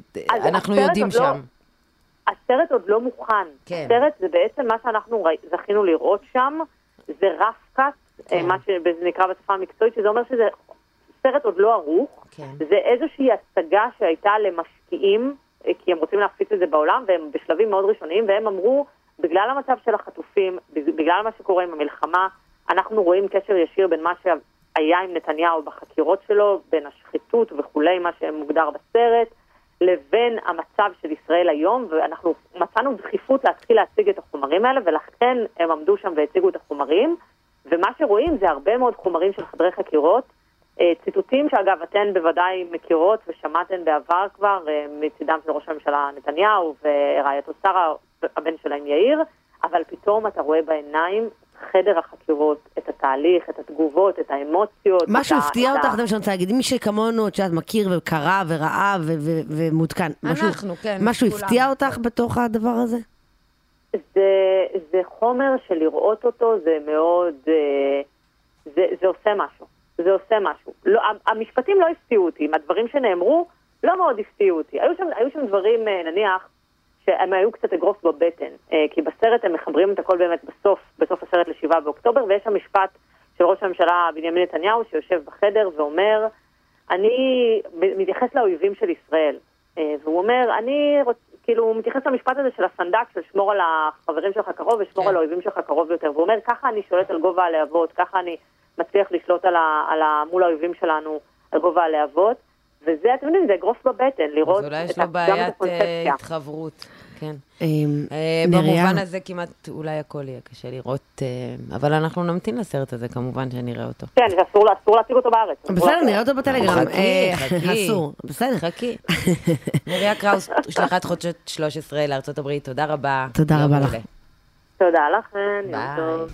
Speaker 2: אנחנו יודעים שם?
Speaker 4: לא, הסרט עוד לא מוכן. כן. הסרט זה בעצם מה שאנחנו זכינו לראות שם, זה רף-קאט, כן. מה שנקרא בשפה המקצועית, שזה אומר שזה סרט עוד לא ערוך, כן. זה איזושהי השגה שהייתה למשקיעים, כי הם רוצים להפיץ את זה בעולם, והם בשלבים מאוד ראשוניים, והם אמרו, בגלל המצב של החטופים, בגלל מה שקורה עם המלחמה, אנחנו רואים קשר ישיר בין מה שהיה עם נתניהו בחקירות שלו, בין השחיתות וכולי, מה שמוגדר בסרט, לבין המצב של ישראל היום, ואנחנו מצאנו דחיפות להתחיל להציג את החומרים האלה, ולכן הם עמדו שם והציגו את החומרים, ומה שרואים זה הרבה מאוד חומרים של חדרי חקירות, ציטוטים שאגב אתן בוודאי מכירות ושמעתן בעבר כבר מצידם של ראש הממשלה נתניהו ורעייתו שרה, הבן שלהם יאיר, אבל פתאום אתה רואה בעיניים חדר החקירות, את התהליך, את התגובות, את האמוציות.
Speaker 1: משהו הפתיע אותך, אתם שאני רוצה להגיד, מי שכמונו, שאת מכיר וקרא וראה ומותקן,
Speaker 2: אנחנו, כן.
Speaker 1: משהו הפתיע אותך בתוך הדבר הזה?
Speaker 4: זה חומר שלראות אותו זה מאוד, זה עושה משהו. זה עושה משהו. לא, המשפטים לא הפתיעו אותי, הדברים שנאמרו לא מאוד הפתיעו אותי. היו שם, היו שם דברים, נניח, שהם היו קצת אגרוף בבטן, כי בסרט הם מחברים את הכל באמת בסוף, בסוף הסרט לשבעה באוקטובר, ויש שם משפט של ראש הממשלה בנימין נתניהו שיושב בחדר ואומר, אני מתייחס לאויבים של ישראל, והוא אומר, אני רוצ... כאילו, הוא מתייחס למשפט הזה של הסנדק, של שמור על החברים שלך קרוב ושמור על האויבים שלך קרוב יותר, והוא אומר, ככה אני שולט על גובה הלהבות, ככה אני מצליח לשלוט על ה... על ה... מול האויבים שלנו על גובה הלהבות, וזה, אתם יודעים, זה אגרוף בבטן, לראות
Speaker 2: את, גם את הקונספציה. התחברות. כן.
Speaker 1: אה,
Speaker 2: במובן
Speaker 1: נריה.
Speaker 2: הזה כמעט אולי הכל יהיה קשה לראות, אה, אבל אנחנו נמתין לסרט הזה, כמובן שנראה אותו.
Speaker 4: כן, אסור לה- אסור להציג אותו בארץ.
Speaker 1: בסדר, נראה אותו בטלגרם.
Speaker 2: חכי,
Speaker 1: אה,
Speaker 2: חכי.
Speaker 1: אסור, בסדר.
Speaker 2: חכי. נריה קראוס, שליחת חודשות שלוש עשרה לארצות הברית, תודה רבה.
Speaker 1: תודה
Speaker 2: יום
Speaker 1: רבה לך.
Speaker 2: מעולה.
Speaker 4: תודה לכן, יום
Speaker 2: ביי.
Speaker 4: טוב.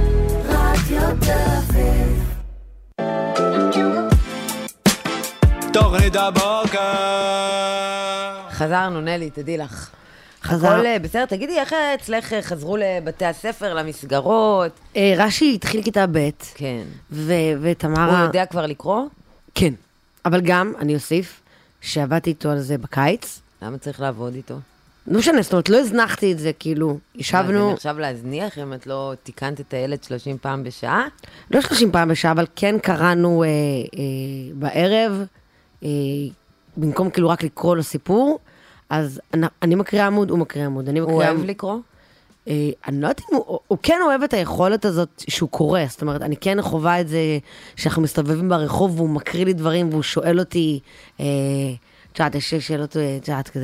Speaker 3: תוכנית הבוקר.
Speaker 2: חזרנו, נלי, תדעי לך.
Speaker 1: חזר.
Speaker 2: הכל אה, בסדר, תגידי, איך אצלך אה, חזרו לבתי הספר, למסגרות?
Speaker 1: אה, רש"י התחיל כיתה ב',
Speaker 2: כן.
Speaker 1: ו-
Speaker 2: הוא
Speaker 1: ותמרה...
Speaker 2: יודע כבר לקרוא?
Speaker 1: כן. אבל גם, אני אוסיף, שעבדתי איתו על זה בקיץ.
Speaker 2: למה צריך לעבוד איתו?
Speaker 1: לא משנה, זאת אומרת, לא הזנחתי את זה, כאילו,
Speaker 2: מה,
Speaker 1: ישבנו...
Speaker 2: זה נחשב להזניח אם את לא תיקנת את הילד שלושים פעם בשעה?
Speaker 1: לא שלושים פעם בשעה, אבל כן קראנו אה, אה, בערב, אה, במקום כאילו רק לקרוא לו סיפור, אז אני, אני מקריאה עמוד, הוא מקריאה עמוד. אני
Speaker 2: הוא
Speaker 1: מקריאה
Speaker 2: אוהב
Speaker 1: עמוד.
Speaker 2: לקרוא?
Speaker 1: אה, אני לא יודעת אם הוא, הוא כן אוהב את היכולת הזאת שהוא קורא, זאת אומרת, אני כן חווה את זה שאנחנו מסתובבים ברחוב והוא מקריא לי דברים והוא שואל אותי, אה, את יודעת, יש שאלות, את יודעת, כזה...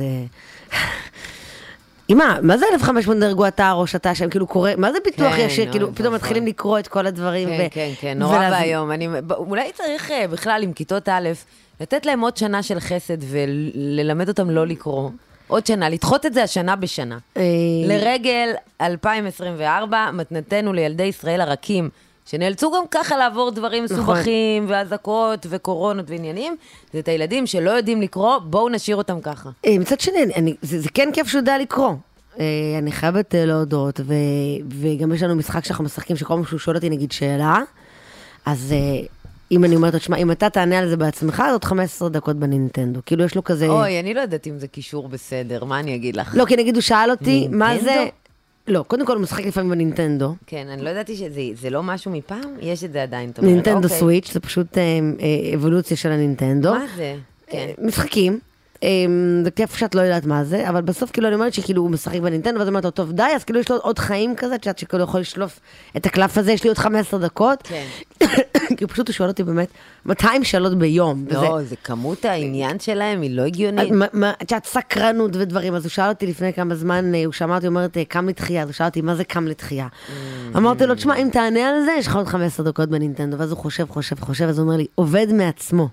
Speaker 1: אמא, מה זה אלף וחמש מאות דרגו אתה ראש אתה שם, כאילו קורא, מה זה ביטוח
Speaker 2: כן,
Speaker 1: ישיר, כאילו
Speaker 2: אוי,
Speaker 1: פתאום
Speaker 2: ואבוי.
Speaker 1: מתחילים לקרוא את כל הדברים.
Speaker 2: כן,
Speaker 1: ו-
Speaker 2: כן, כן, נורא
Speaker 1: ולהבין-
Speaker 2: והיום. אני, ב- אולי צריך אה, בכלל עם כיתות א', לתת להם עוד שנה של חסד וללמד אותם לא לקרוא. עוד שנה, לדחות את זה השנה בשנה.
Speaker 1: אה,
Speaker 2: לרגל אלפיים עשרים וארבע, מתנתנו לילדי ישראל הרכים, שנאלצו גם ככה לעבור דברים
Speaker 1: נכון.
Speaker 2: מסובכים, והזקות, וקורונות ועניינים, זה את הילדים שלא יודעים לקרוא, בואו נשאיר אותם ככה.
Speaker 1: אה, מצד שני, אני- אני- זה זה כן כיף שהוא יודע לקרוא. אה, אני חייבת אה, להודות, ו- וגם יש לנו משחק שאנחנו משחקים, שכל פעם שהוא שואל אותי נגיד שאלה, אז אה, אם אני אומרת לו, תשמע, אם אתה תענה על זה בעצמך, אז עוד חמש עשרה דקות בנינטנדו. כאילו יש לו כזה...
Speaker 2: אוי, אני לא יודעת אם זה קישור בסדר, מה אני אגיד לך?
Speaker 1: לא, כי נגיד הוא שאל אותי, מה
Speaker 2: נינטנדו?
Speaker 1: זה... לא, קודם כל הוא משחק לפעמים בנינטנדו.
Speaker 2: כן, אני לא ידעתי שזה זה לא משהו מפעם? יש את זה עדיין, את אומרת.
Speaker 1: נינטנדו
Speaker 2: אוקיי.
Speaker 1: סוויץ', זה פשוט אה, אה, אבולוציה של הנינטנדו.
Speaker 2: מה זה? כן.
Speaker 1: אה, משחקים. אה, זה כיף שאת לא יודעת מה זה, אבל בסוף כאילו אני אומרת שכאילו הוא משחק בנינטנדו, ואז אומרת לו, טוב די, אז כאילו יש לו עוד חיים כזה, את יודעת שכאילו יכול לשלוף את הקלף הזה, יש לי עוד חמש עשרה דקות.
Speaker 2: כן.
Speaker 1: כי פשוט הוא שואל אותי באמת, מאתיים שאלות ביום.
Speaker 2: לא, זה כמות העניין שלהם, היא לא הגיונית.
Speaker 1: מה- מה- את יודעת, סקרנות ודברים, אז הוא שאל אותי לפני כמה זמן, אה, הוא שמע אותי אומרת, אה, קם לתחייה, אז הוא שאל אותי, מה זה קם לתחייה? אמרתי לו, תשמע, אם תענה על זה, יש לך עוד חמש עשרה דקות בנינטנדו, ואז הוא חושב, חושב, חושב, אז הוא אומר לי, עובד מעצמו.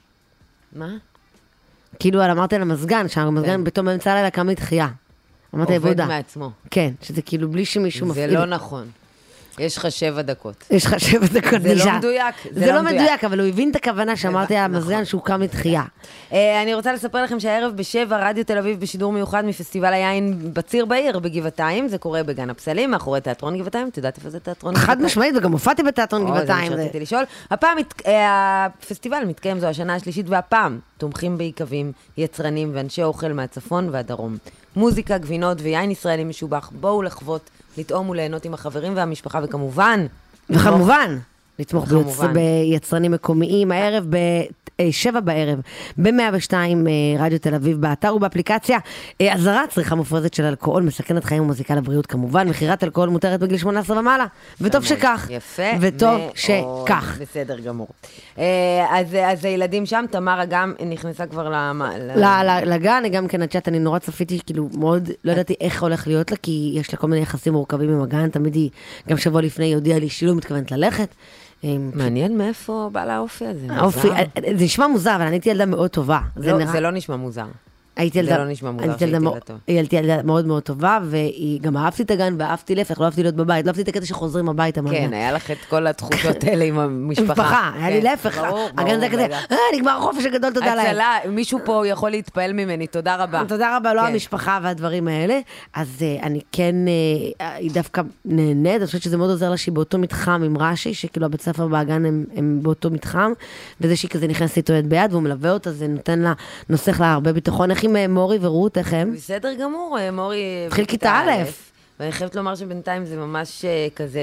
Speaker 2: מה?
Speaker 1: כאילו, אמרתי על המזגן, שהמזגן בתום אמצע הלילה קם לתחייה. אמרתי,
Speaker 2: עובד
Speaker 1: עבודה.
Speaker 2: מעצמו.
Speaker 1: כן, שזה כאילו בלי שמישהו
Speaker 2: זה
Speaker 1: מפעיל.
Speaker 2: לא נכון. יש לך שבע דקות.
Speaker 1: יש לך שבע דקות
Speaker 2: זה לא
Speaker 1: נשאר.
Speaker 2: מדויק,
Speaker 1: זה לא מדויק, אבל הוא הבין את הכוונה שאמרתי על המזגן שהוא קם לתחייה.
Speaker 2: אה, אני רוצה לספר לכם שהערב בשבע, רדיו תל אביב בשידור מיוחד מפסטיבל היין בציר בעיר בגבעתיים, זה קורה בגן הפסלים, מאחורי תיאטרון גבעתיים, את יודעת איפה זה תיאטרון גבעתיים?
Speaker 1: חד משמעית, וגם הופעתי בתיאטרון
Speaker 2: או, זה מה
Speaker 1: גבעתיים. זה-
Speaker 2: שרציתי לשאול. הפעם מת- אה, הפסטיבל מתקיים זו השנה השלישית, והפעם תומכים ביקבים, יצרנים ואנשי אוכל מהצפון והדרום. מוזיקה, גבינות ויין ישראלי משובח. בואו לחוות, לטעום וליהנות עם החברים והמשפחה, וכמובן...
Speaker 1: וכמובן, לתמוך
Speaker 2: כמובן.
Speaker 1: ביצ- ביצרנים מקומיים, הערב בשבע בערב, ב-מאה ושתיים רדיו תל אביב, באתר ובאפליקציה. אה, אזהרה, צריכה מופרזת של אלכוהול, מסכנת חיים ומזיקה לבריאות כמובן, מכירת אלכוהול מותרת בגיל שמונה עשרה ומעלה, וטוב שכך.
Speaker 2: יפה.
Speaker 1: וטוב
Speaker 2: מאוד.
Speaker 1: שכך.
Speaker 2: בסדר גמור. אה, אז, אז הילדים שם, תמרה גם נכנסה כבר למ... ל-
Speaker 1: ל- ל- לגן, גם כן, את יודעת, אני נורא צפיתי, כאילו, מאוד, לא ידעתי איך הולך להיות לה, כי יש לה כל מיני יחסים מורכבים עם הגן, תמיד היא, גם שבוע לפני, היא הודיעה לי שהיא לא מתכוונת ללכת. אה,
Speaker 2: מעניין מאיפה בא לאופי הזה.
Speaker 1: האופי,
Speaker 2: מוזר.
Speaker 1: זה נשמע מוזר, אבל אני הייתי ילדה מאוד טובה. זה
Speaker 2: לא,
Speaker 1: נראה-
Speaker 2: זה לא נשמע מוזר.
Speaker 1: הייתי
Speaker 2: זה
Speaker 1: ילדה,
Speaker 2: לא נשמע מוזר
Speaker 1: הייתי
Speaker 2: שהייתי
Speaker 1: ילדה,
Speaker 2: ילדה
Speaker 1: מאוד-
Speaker 2: טובה.
Speaker 1: הייתי ילדה מאוד מאוד טובה, וגם אהבתי את הגן, ואהבתי להפך, לא אהבתי להיות בבית, לא אהבתי את הקטע שחוזרים הביתה.
Speaker 2: כן,
Speaker 1: מהגן.
Speaker 2: היה לך את כל התחושות האלה עם המשפחה.
Speaker 1: משפחה, היה לי
Speaker 2: כן,
Speaker 1: להפך,
Speaker 2: ברור,
Speaker 1: הגן זה
Speaker 2: ברור,
Speaker 1: כזה,
Speaker 2: בטח.
Speaker 1: אה, נגמר החופש הגדול, תודה להם.
Speaker 2: הצלה, מישהו פה יכול להתפעל ממני, תודה רבה.
Speaker 1: תודה רבה, לא
Speaker 2: כן.
Speaker 1: המשפחה והדברים האלה. אז אה, אני כן, אה, היא דווקא נהנית, אני חושבת שזה מאוד עוזר לה שהיא באותו מתחם עם רש"י, שכאילו הבית ספר באגן הם, הם באותו מתחם, וזה שהיא כזה נכנסת איתו יד ביד, והוא מלווה אותה, זה נותן לה, נוסח לה הרבה ביטחון. איך עם אה, מורי ורות, איך הם?
Speaker 2: בסדר גמור, אה, מורי...
Speaker 1: התחיל כיתה א'.
Speaker 2: ואני חייבת לומר שבינתיים זה ממש אה, כזה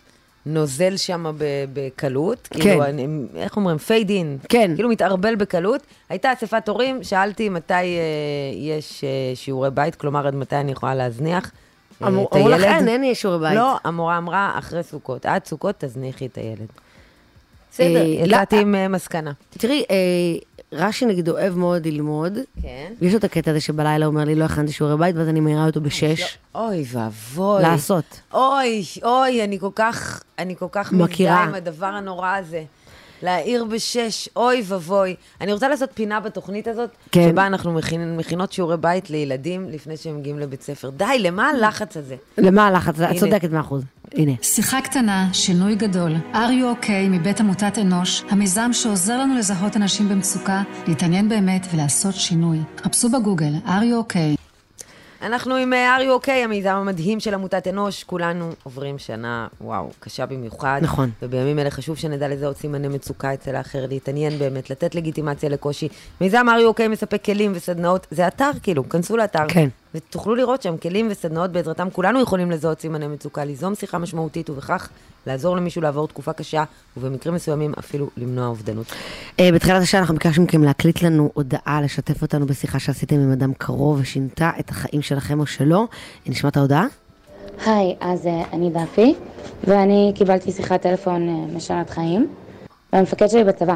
Speaker 2: נוזל שם ב- בקלות.
Speaker 1: כן.
Speaker 2: כאילו, אני, איך אומרים? פייד אין.
Speaker 1: כן.
Speaker 2: כאילו מתערבל בקלות. הייתה אספת הורים, שאלתי מתי אה, יש אה, שיעורי בית, כלומר עד מתי אני יכולה להזניח אה,
Speaker 1: אמרו
Speaker 2: את
Speaker 1: אמרו לך,
Speaker 2: הילד.
Speaker 1: אין, אין לי שיעורי בית.
Speaker 2: לא, המורה אמרה אחרי סוכות. עד סוכות תזניחי את הילד. בסדר,
Speaker 1: אה,
Speaker 2: יצאתי
Speaker 1: לא,
Speaker 2: עם אה, מסקנה.
Speaker 1: תראי, אה, רש"י נגיד אוהב מאוד ללמוד.
Speaker 2: כן.
Speaker 1: ויש לו את הקטע הזה שבלילה הוא אומר לי, לא הכנתי שיעורי בית, ואז אני מהירה אותו בשש.
Speaker 2: אוי ואבוי.
Speaker 1: לעשות.
Speaker 2: אוי, אוי, אני כל כך, אני כל כך
Speaker 1: מכירה.
Speaker 2: מזדהה עם הדבר הנורא הזה. להעיר בשש, אוי ובוי. אני רוצה לעשות פינה בתוכנית הזאת,
Speaker 1: כן.
Speaker 2: שבה אנחנו מכין, מכינות שיעורי בית לילדים לפני שהם מגיעים לבית ספר. די, למה הלחץ הזה?
Speaker 1: למה הלחץ? את צודקת מאה אחוז. הנה.
Speaker 5: שיחה קטנה, שינוי גדול. Are you okay מבית עמותת אנוש, המיזם שעוזר לנו לזהות אנשים במצוקה, להתעניין באמת ולעשות שינוי. חפשו בגוגל, Are you okay.
Speaker 2: אנחנו עם Are you okay, המיזם המדהים של עמותת אנוש. כולנו עוברים שנה, וואו, קשה במיוחד.
Speaker 1: נכון.
Speaker 2: ובימים אלה חשוב שנדע לזהות סימני מצוקה אצל האחר, להתעניין באמת, לתת לגיטימציה לקושי. מיזם Are you okay מספק כלים וסדנאות. זה אתר כאילו, כנסו לאתר.
Speaker 1: כן.
Speaker 2: ותוכלו לראות שם כלים וסדנאות בעזרתם. כולנו יכולים לזהות סימני מצוקה, ליזום שיחה משמעותית ובכך לעזור למישהו לעבור תקופה קשה, ובמקרים מסוימים אפילו למנוע אובדנות.
Speaker 1: בתחילת השעה אנחנו ביקשנו מכם להקליט לנו הודעה, לשתף אותנו בשיחה שעשיתם עם אדם קרוב ושינתה את החיים שלכם או שלא. נשמע את ההודעה?
Speaker 6: היי, אז אני דפי, ואני קיבלתי שיחת טלפון משנת חיים, והמפקד שלי בצבא,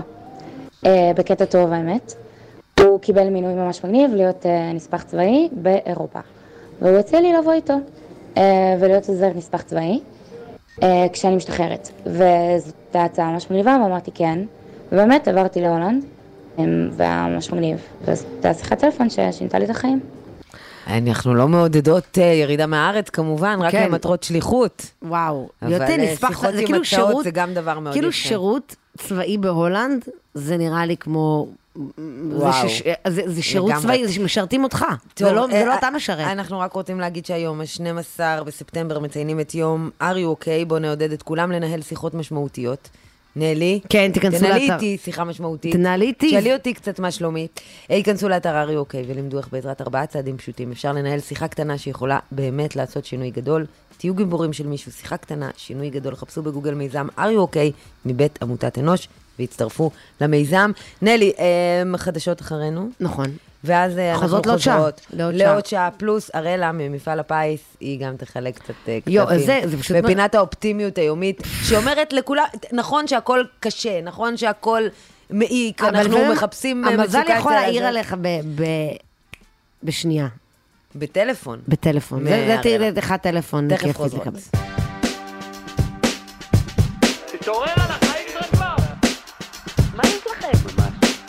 Speaker 6: בקטע טוב האמת. הוא קיבל מינוי ממש מגניב להיות נספח צבאי באירופה, והוא הציע לי לבוא איתו ולהיות עוזר נספח צבאי כשאני משתחררת, וזאת ההצעה ממש מגניבה, ואמרתי כן, ובאמת עברתי להולנד, והיה ממש מגניב, וזאת שיחת טלפון ששינתה לי את החיים.
Speaker 2: אנחנו לא מעודדות ירידה מהארץ כמובן, רק
Speaker 1: כן.
Speaker 2: למטרות שליחות.
Speaker 1: וואו.
Speaker 2: אבל שיחות עם הצעות זה גם דבר מאוד
Speaker 1: כאילו
Speaker 2: יפה.
Speaker 1: שירות צבאי בהולנד, זה נראה לי כמו...
Speaker 2: וואו.
Speaker 1: זה, ש... זה, זה שירות
Speaker 2: לגמרי.
Speaker 1: צבאי, זה שמשרתים אותך.
Speaker 2: טוב,
Speaker 1: זה לא, זה לא
Speaker 2: אה,
Speaker 1: אתה משרת.
Speaker 2: אנחנו רק רוצים להגיד שהיום, ה-שנים עשר בספטמבר, מציינים את יום Are you okay? בוא נעודד את כולם לנהל שיחות משמעותיות. נהלי.
Speaker 1: כן, תיכנסו לאתר.
Speaker 2: תנהלי איתי שיחה משמעותית.
Speaker 1: תנהלי איתי.
Speaker 2: שאלי אותי קצת מה שלומי. ייכנסו לאתר Are you okay? ולימדו איך בעזרת ארבעה צעדים פשוטים. אפשר לנהל שיחה קטנה שיכולה באמת לעשות שינוי גדול. תהיו גיבורים של מישהו, שיחה קטנה, שינוי גדול. חפשו בגוגל מיזם Are you okay? מבית עמותת אנוש, והצטרפו למיזם. נלי, אה, חדשות אחרינו.
Speaker 1: נכון.
Speaker 2: ואז אנחנו
Speaker 1: חוזרות לעוד שעה.
Speaker 2: חוזרות
Speaker 1: לעוד שעה.
Speaker 2: לעוד שעה, פלוס אראלה ממפעל הפיס, היא גם תחלק קצת כספים.
Speaker 1: יו, זה- זה פשוט-
Speaker 2: בפינת האופטימיות היומית, שאומרת לכולם, נכון שהכל קשה, נכון שהכל מעיק,
Speaker 1: אבל
Speaker 2: אנחנו
Speaker 1: לפעמים
Speaker 2: מחפשים מצוקה
Speaker 1: המזל יכול
Speaker 2: אצל
Speaker 1: להעיר
Speaker 2: הזה.
Speaker 1: עליך ב... ב- בשנייה,
Speaker 2: בטלפון.
Speaker 1: בטלפון. זה- זה
Speaker 2: מהראלה.
Speaker 1: תראה לך טלפון.
Speaker 2: תכף
Speaker 1: כיף
Speaker 2: חוזרות.
Speaker 1: לקבל.
Speaker 3: תתעורר על החיים שלך כבר.
Speaker 4: מה יש לכם?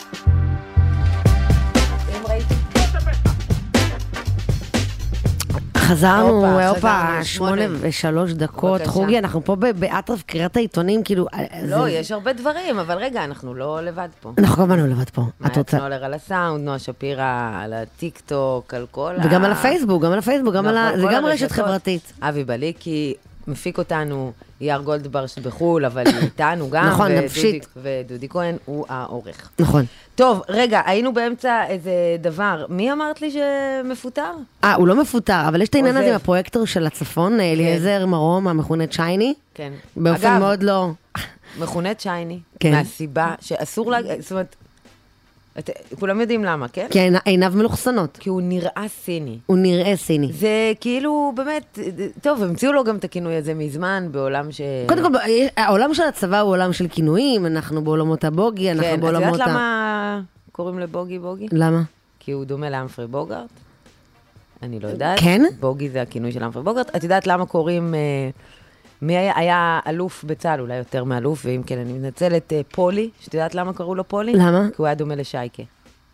Speaker 1: חזרנו,
Speaker 2: הופה,
Speaker 1: הופה,
Speaker 2: חזרנו,
Speaker 1: שמונה
Speaker 2: שמונה.
Speaker 1: ושלוש דקות.
Speaker 2: בבקשה.
Speaker 1: חוגי, אנחנו פה ב- באטרף קריאת העיתונים, כאילו...
Speaker 2: לא,
Speaker 1: זה-
Speaker 2: יש הרבה דברים, אבל רגע, אנחנו לא לבד פה.
Speaker 1: אנחנו כמובן לא לבד פה.
Speaker 2: מאיה
Speaker 1: את רוצה...
Speaker 2: צנולר על הסאונד, נועה שפירא על הטיק טוק, על כל ה...
Speaker 1: וגם על הפייסבוק, גם על הפייסבוק, גם על ה...
Speaker 2: נכון,
Speaker 1: זה
Speaker 2: כל
Speaker 1: גם רשת
Speaker 2: הרשתות.
Speaker 1: חברתית.
Speaker 2: אבי בליקי מפיק אותנו, יאיר גולדברש בחול, אבל היא איתנו גם.
Speaker 1: נכון,
Speaker 2: ודודי-
Speaker 1: נפשית.
Speaker 2: ודודי כהן הוא העורך.
Speaker 1: נכון.
Speaker 2: טוב, רגע, היינו באמצע איזה דבר. מי אמרת לי שמפוטר?
Speaker 1: אה, הוא לא מפוטר, אבל יש את העניין הזה עם
Speaker 2: עוזב.
Speaker 1: הפרויקטור של הצפון, אליעזר מרום, המכונה צ'ייני.
Speaker 2: כן.
Speaker 1: באופן
Speaker 2: אגב,
Speaker 1: מאוד לא...
Speaker 2: מכונה צ'ייני,
Speaker 1: כן.
Speaker 2: מהסיבה שאסור לה... זאת אומרת, את, כולם יודעים למה, כן?
Speaker 1: כי עיני- עיניו מלוכסנות.
Speaker 2: כי הוא נראה סיני.
Speaker 1: הוא נראה סיני.
Speaker 2: זה כאילו, באמת, טוב, המציאו לו גם את הכינוי הזה מזמן, בעולם ש...
Speaker 1: קודם כל, העולם של הצבא הוא עולם של כינויים, אנחנו בעולמות הבוגי, אנחנו
Speaker 2: כן, את
Speaker 1: בעולמות
Speaker 2: יודעת
Speaker 1: ה...
Speaker 2: למה קוראים לבוגי בוגי?
Speaker 1: למה?
Speaker 2: כי הוא דומה לאמפרי בוגארט? אני לא יודעת.
Speaker 1: כן?
Speaker 2: בוגי זה הכינוי של אמפרי בוגארט. את יודעת למה קוראים... אה, מי היה, היה אלוף בצה"ל, אולי יותר מאלוף, ואם כן, אני מנצלת אה, פולי, שאת יודעת למה קראו לו פולי?
Speaker 1: למה?
Speaker 2: כי הוא היה דומה לשייקה.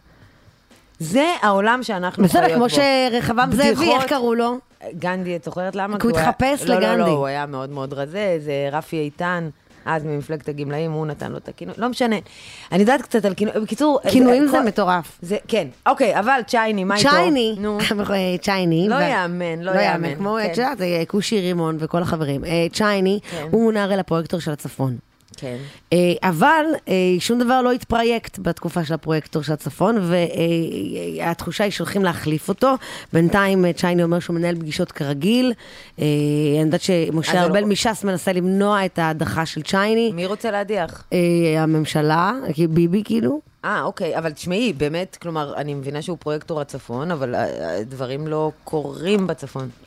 Speaker 2: זה העולם שאנחנו חיות
Speaker 1: בסדר,
Speaker 2: בו.
Speaker 1: כמו שרחבעם זאבי,
Speaker 2: בדיחות.
Speaker 1: איך קראו לו?
Speaker 2: גנדי, את זוכרת למה?
Speaker 1: כי הוא
Speaker 2: היה-
Speaker 1: התחפש
Speaker 2: לא, לא,
Speaker 1: לגנדי.
Speaker 2: לא, הוא היה מאוד מאוד רזה, זה רפי איתן, אז ממפלגת הגמלאים, הוא נתן לו את הכינוי, לא משנה. אני יודעת קצת על כינוי, בקיצור...
Speaker 1: כינויים
Speaker 2: כל-
Speaker 1: זה מטורף.
Speaker 2: זה, כן, אוקיי, אבל צ'ייני, מה איתו?
Speaker 1: צ'ייני,
Speaker 2: נו,
Speaker 1: צ'ייני.
Speaker 2: לא
Speaker 1: ו-
Speaker 2: יאמן, לא
Speaker 1: לא
Speaker 2: יאמן.
Speaker 1: יאמן, כמו,
Speaker 2: כן.
Speaker 1: את יודעת, אה, כושי רימון וכל החברים. אה, צ'ייני,
Speaker 2: כן.
Speaker 1: הוא מונה הרי לפרויקטור של הצפון.
Speaker 2: כן.
Speaker 1: אה, אבל אה, שום דבר לא התפרויקט בתקופה של הפרויקטור של הצפון, והתחושה היא שהולכים להחליף אותו. בינתיים אה, צ'ייני אומר שהוא מנהל פגישות כרגיל. אה, אני יודעת שמשה
Speaker 2: אז
Speaker 1: ארבל
Speaker 2: לא-
Speaker 1: מש"ס מנסה למנוע את ההדחה של צ'ייני.
Speaker 2: מי רוצה להדיח?
Speaker 1: אה, הממשלה, כי ביבי כאילו.
Speaker 2: אה, אוקיי, אבל תשמעי, באמת, כלומר, אני מבינה שהוא פרויקטור הצפון, אבל אה, הדברים לא קורים בצפון.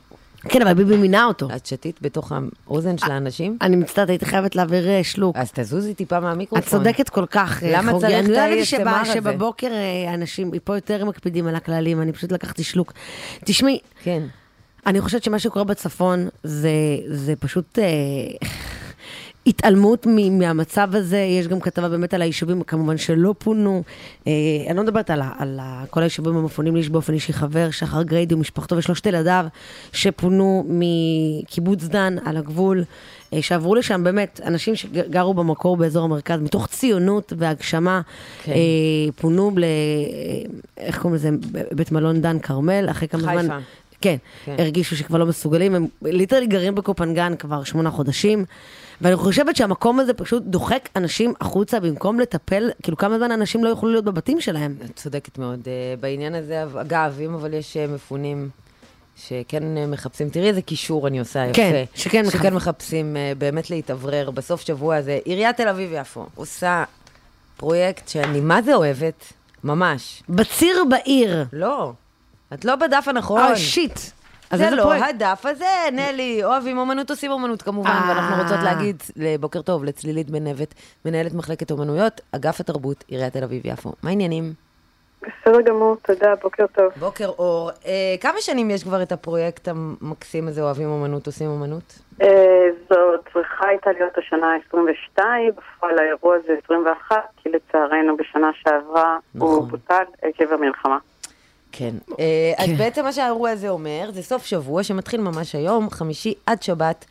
Speaker 1: כן, אבל ביבי מינה אותו.
Speaker 2: את שתית בתוך האוזן של האנשים?
Speaker 1: אני מצטערת, הייתי חייבת להעביר שלוק.
Speaker 2: אז תזוזי טיפה מהמיקרופון.
Speaker 1: את צודקת כל כך.
Speaker 2: למה צריך את ה-איי אס אם אר הזה?
Speaker 1: שבבוקר אנשים פה יותר מקפידים על הכללים, אני פשוט לקחתי שלוק. תשמעי,
Speaker 2: כן.
Speaker 1: אני חושבת שמה שקורה בצפון זה פשוט התעלמות מהמצב הזה. יש גם כתבה באמת על היישובים, כמובן שלא פונו. אני לא מדברת על כל היישובים המפונים, לי יש באופן אישי חבר, שחר גריידי ומשפחתו ושלושת ילדיו, שפונו מקיבוץ דן על הגבול, שעברו לשם באמת אנשים שגרו במקור באזור המרכז, מתוך ציונות והגשמה, פונו ל... איך קוראים לזה? בית מלון דן קרמל, אחרי כמה זמן...
Speaker 2: חיפה.
Speaker 1: כן, הרגישו שכבר לא מסוגלים, הם ליטרלי גרים בקופנגן כבר שמונה חודשים, ואני חושבת שהמקום הזה פשוט דוחק אנשים החוצה במקום לטפל, כאילו כמה זמן אנשים לא יוכלו להיות בבתים שלהם.
Speaker 2: צודקת מאוד. בעניין הזה, אגב, אם אבל יש מפונים שכן מחפשים, תראי איזה קישור אני עושה יפה.
Speaker 1: כן, שכן,
Speaker 2: שכן מחפשים באמת להתעברר. בסוף שבוע הזה, עיריית תל אביב יפו עושה פרויקט שאני מה זה אוהבת, ממש.
Speaker 1: בציר בעיר.
Speaker 2: לא. את לא בדף הנכון.
Speaker 1: אה, שיט.
Speaker 2: זה לא הדף הזה, נלי, אוהבים אומנות, עושים אומנות כמובן, ואנחנו רוצות להגיד, בוקר טוב, לצלילית בנבט, מנהלת מחלקת אומנויות, אגף התרבות, עיריית תל אביב יפו. מה העניינים?
Speaker 7: בסדר גמור, תודה, בוקר טוב.
Speaker 2: בוקר אור. כמה שנים יש כבר את הפרויקט המקסים הזה, אוהבים אומנות, עושים אומנות?
Speaker 7: זו צריכה הייתה להיות השנה עשרים ושתיים, בפועל האירוע זה עשרים ואחת, כי לצערנו בשנה שעברה הוא בוטל עקב המלחמה.
Speaker 2: כן. אז בעצם מה שהאירוע הזה אומר, זה סוף שבוע שמתחיל ממש היום, חמישי עד שבת,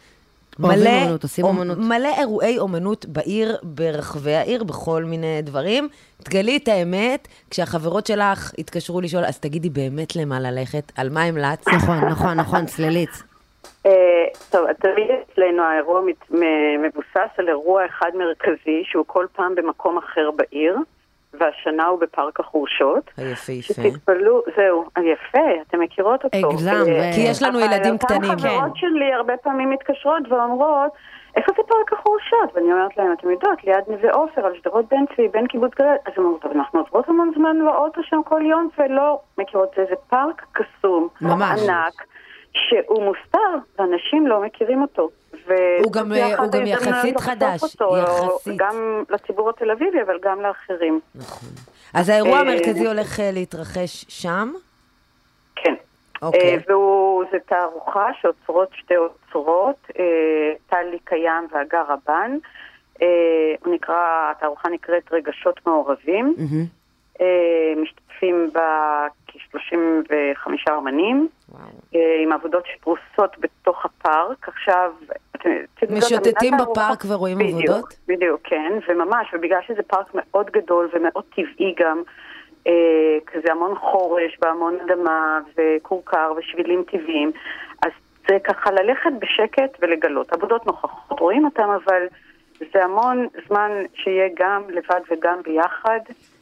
Speaker 2: מלא אירועי אומנות בעיר, ברחבי העיר, בכל מיני דברים. תגלי את האמת, כשהחברות שלך התקשרו לשאול, אז תגידי באמת למה ללכת, על מה המלץ?
Speaker 1: נכון, נכון, נכון, צללית.
Speaker 7: טוב, תמיד אצלנו האירוע מבוסס על אירוע אחד מרכזי, שהוא כל פעם במקום אחר בעיר, והשנה הוא בפארק החורשות.
Speaker 2: היפה, יפה.
Speaker 7: שתתפלו, זהו, היפה, אתם מכירות אותו.
Speaker 1: הגזם.
Speaker 2: כי יש לנו ילדים קטנים.
Speaker 7: החברות שלי הרבה פעמים מתקשרות ואומרות, איפה זה פארק החורשות? ואני אומרת להם, אתם יודעות, ליד נווה עופר, על שדרות בן צבי, בין קיבוץ גלעד. אז הם אומרות, אנחנו עוברות המון זמן באוטו שם כל יום, ולא מכירות זה. זה פארק קסום, ענק, שהוא מוסתר, ואנשים לא מכירים אותו.
Speaker 2: הוא גם, הוא גם יחסית חדש,
Speaker 7: אותו,
Speaker 2: יחסית.
Speaker 7: גם לציבור התל אביבי, אבל גם לאחרים.
Speaker 2: נכון. אז האירוע המרכזי הולך להתרחש שם?
Speaker 7: כן.
Speaker 2: אוקיי.
Speaker 7: והוא, זה תערוכה שעוצרות שתי אוצרות, טלי קיים והגר רבן. הוא נקרא, התערוכה נקראת רגשות מעורבים. משתתפים בה כ-שלושים וחמישה אומנים, עם עבודות שפרוסות בתוך הפארק. עכשיו,
Speaker 2: משוטטים בפארק ורואים עבודות?
Speaker 7: בדיוק, כן, וממש, ובגלל שזה פארק מאוד גדול ומאוד טבעי גם, כזה המון חורש והמון אדמה וקורקר ושבילים טבעיים, אז זה ככה ללכת בשקט ולגלות. עבודות נוכחות, רואים אותם, אבל זה המון זמן שיהיה גם לבד וגם ביחד.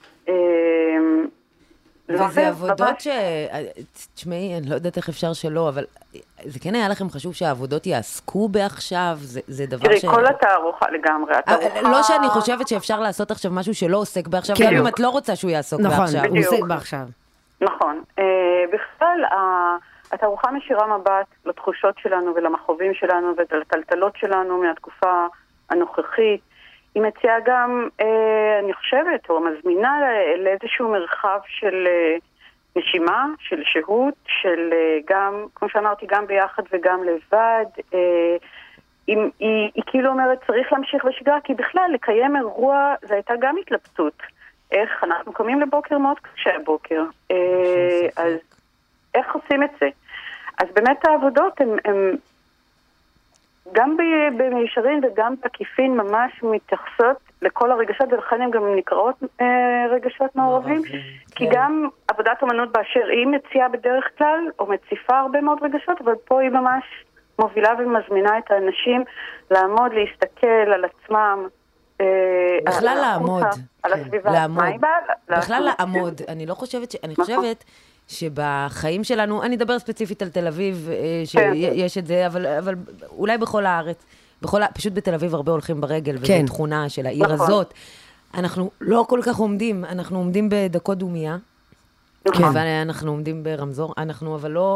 Speaker 2: וזה עבודות ש... תשמעי, אני לא יודעת איך אפשר שלא, אבל זה כן היה לכם חשוב שהעבודות יעסקו בעכשיו? זה דבר ש...
Speaker 7: תראי, כל התערוכה לגמרי.
Speaker 2: לא שאני חושבת שאפשר לעשות עכשיו משהו שלא עוסק בעכשיו, גם אם את לא רוצה שהוא יעסוק בעכשיו.
Speaker 1: נכון, הוא עוסק בעכשיו.
Speaker 7: נכון. בכלל, התערוכה משאירה מבט לתחושות שלנו ולמחובים שלנו ולטלטלות שלנו מהתקופה הנוכחית. היא מציעה גם, אני חושבת, או מזמינה לאיזשהו מרחב של נשימה, של שהות, של גם, כמו שאמרתי, גם ביחד וגם לבד. היא, היא, היא כאילו אומרת, צריך להמשיך בשגרה, כי בכלל, לקיים אירוע, זה הייתה גם התלבטות. איך אנחנו קמים לבוקר מאוד קשה הבוקר. אז איך עושים את זה? אז באמת העבודות הן... הן גם במישרין וגם בעקיפין ממש מתייחסות לכל הרגשות, ולכן הן גם נקראות אה, רגשות מעורבים, כי כן. גם עבודת אומנות באשר היא מציעה בדרך כלל, או מציפה הרבה מאוד רגשות, אבל פה היא ממש מובילה ומזמינה את האנשים לעמוד, להסתכל על עצמם, אה,
Speaker 2: בכלל
Speaker 7: על
Speaker 2: לעמוד,
Speaker 7: החוצה, על
Speaker 2: כן.
Speaker 7: הסביבה.
Speaker 2: לעמוד.
Speaker 7: מה
Speaker 2: בכלל לעמוד, אני לא חושבת, ש... אני חושבת שבחיים שלנו, אני אדבר ספציפית על תל אביב, שיש את זה, אבל, אבל אולי בכל הארץ, בכל, פשוט בתל אביב הרבה הולכים ברגל, וזו כן. תכונה של העיר נכון. הזאת. אנחנו לא כל כך עומדים, אנחנו עומדים בדקות דומיה, כן. ואנחנו עומדים ברמזור, אנחנו אבל לא,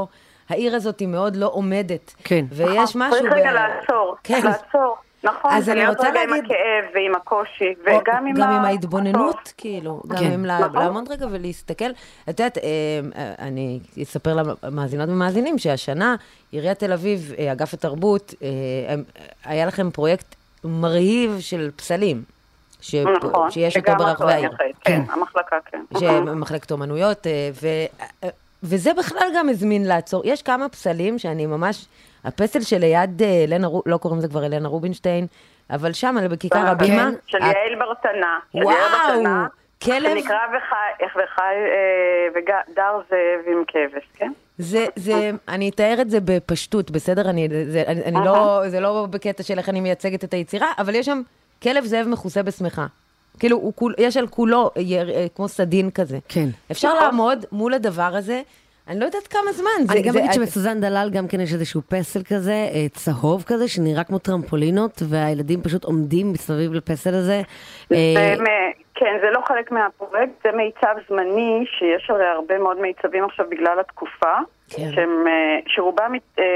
Speaker 2: העיר הזאת היא מאוד לא עומדת.
Speaker 1: כן.
Speaker 2: ויש משהו...
Speaker 7: צריך רגע לעצור,
Speaker 2: כן.
Speaker 7: לעצור. נכון,
Speaker 2: אז אני רוצה
Speaker 7: להגיד...
Speaker 2: להגיד...
Speaker 7: עם הכאב ועם הקושי, וגם עם,
Speaker 2: גם
Speaker 7: ה...
Speaker 2: עם ההתבוננות, כאילו, גם
Speaker 1: כן.
Speaker 2: עם
Speaker 7: נכון.
Speaker 2: לעמוד רגע ולהסתכל. את יודעת, אני אספר למאזינות ומאזינים שהשנה, עיריית תל אביב, אגף התרבות, היה לכם פרויקט מרהיב של פסלים. ש...
Speaker 7: נכון,
Speaker 2: שיש אותו ברחבי העיר.
Speaker 7: כן, המחלקה, כן.
Speaker 2: שמחלקת אומנויות, ו... וזה בכלל גם הזמין לעצור. יש כמה פסלים שאני ממש... הפסל שליד, אלנה, לא קוראים לזה כבר אלנה רובינשטיין, אבל שם, בכיכר הבימה...
Speaker 7: של יעל ברטנה.
Speaker 2: וואו, כלב...
Speaker 7: שנקרא וחי ודר זאב עם כבש, כן?
Speaker 2: זה, זה, אני אתאר את זה בפשטות, בסדר? אני, זה, אני, אני לא, זה לא בקטע של איך אני מייצגת את היצירה, אבל יש שם כלב זאב מכוסה בשמחה. כאילו, הוא, יש על כולו כמו סדין כזה.
Speaker 1: כן.
Speaker 2: אפשר לעמוד מול הדבר הזה, אני לא יודעת כמה זמן.
Speaker 1: אני גם אגיד שבסוזן דלל גם כן יש איזשהו פסל כזה, צהוב כזה, שנראה כמו טרמפולינות, והילדים פשוט עומדים מסביב לפסל הזה.
Speaker 7: כן, זה לא חלק מהפרויקט, זה מיצב זמני, שיש הרי הרבה מאוד מיצבים עכשיו בגלל התקופה, שרובם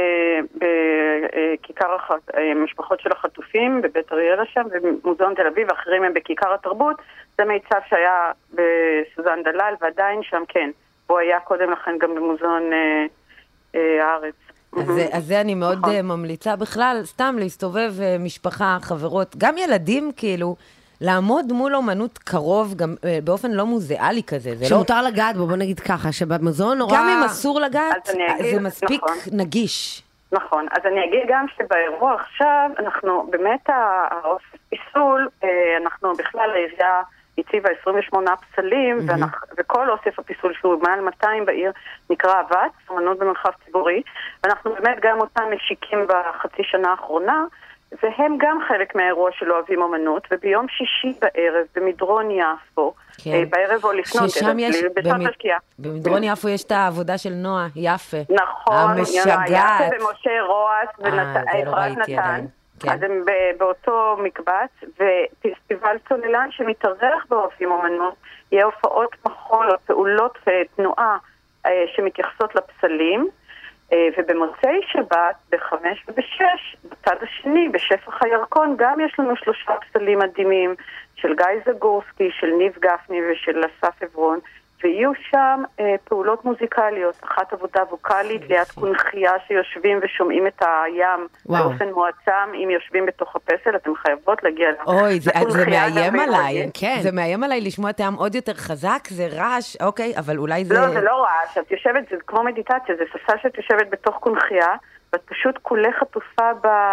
Speaker 7: בכיכר המשפחות של החטופים, בבית אריאלה שם, במוזיאון תל אביב, ואחרים הם בכיכר התרבות. זה מיצב שהיה בסוזן דלל, ועדיין שם כן. הוא היה קודם לכן גם במוזיאון אה, אה, הארץ.
Speaker 2: אז, אז זה אני מאוד נכון. ממליצה בכלל, סתם להסתובב משפחה, חברות, גם ילדים כאילו, לעמוד מול אומנות קרוב, גם אה, באופן לא מוזיאלי כזה. זה
Speaker 1: שמותר
Speaker 2: לא...
Speaker 1: לגעת בו, בוא נגיד ככה, שבמוזיאון נורא...
Speaker 2: גם אם אסור לגעת,
Speaker 7: אגיד,
Speaker 2: זה מספיק
Speaker 7: נכון.
Speaker 2: נגיש.
Speaker 7: נכון, אז אני אגיד גם שבאירוע עכשיו, אנחנו באמת, האוסף פיסול, אה, אנחנו בכלל העירייה, הציבה עשרים ושמונה פסלים, mm-hmm. ואנחנו, וכל אוסף הפיסול שהוא מעל מאתיים בעיר נקרא אבץ, אומנות במרחב ציבורי, ואנחנו באמת גם אותם משיקים בחצי שנה האחרונה, והם גם חלק מהאירוע של אוהבים אומנות, וביום שישי בערב במדרון יפו, כן. בערב או לפנות,
Speaker 2: ששם יש, במד... במדרון יפו יש את העבודה של נועה יפה.
Speaker 7: נכון,
Speaker 2: המשגעת.
Speaker 7: נועה יפה ומשה רועס ואפרת נתן.
Speaker 2: כן.
Speaker 7: אז הם באותו מקבץ, ופסטיבל צוללן שמתארח באוהבים אומנות, יהיה הופעות מחול, פעולות ותנועה שמתייחסות לפסלים, ובמוצאי שבת, בחמש ובשש, בצד השני, בשפח הירקון, גם יש לנו שלושה פסלים מדהימים, של גיא זגורסקי, של ניב גפני ושל אסף עברון, ויהיו שם אה, פעולות מוזיקליות, אחת עבודה ווקלית ליד קונחייה שיושבים ושומעים את הים באופן מועצם, אם יושבים בתוך הפסל, אתם חייבות להגיע
Speaker 2: אוי, זה, זה מאיים עליי, כן. זה מאיים עליי לשמוע את הים עוד יותר חזק, זה רעש, אוקיי, אבל אולי זה...
Speaker 7: לא, זה לא רעש, את יושבת, זה כמו מדיטציה, זה ספסל שאת יושבת בתוך קונחייה, ואת פשוט כולה חטופה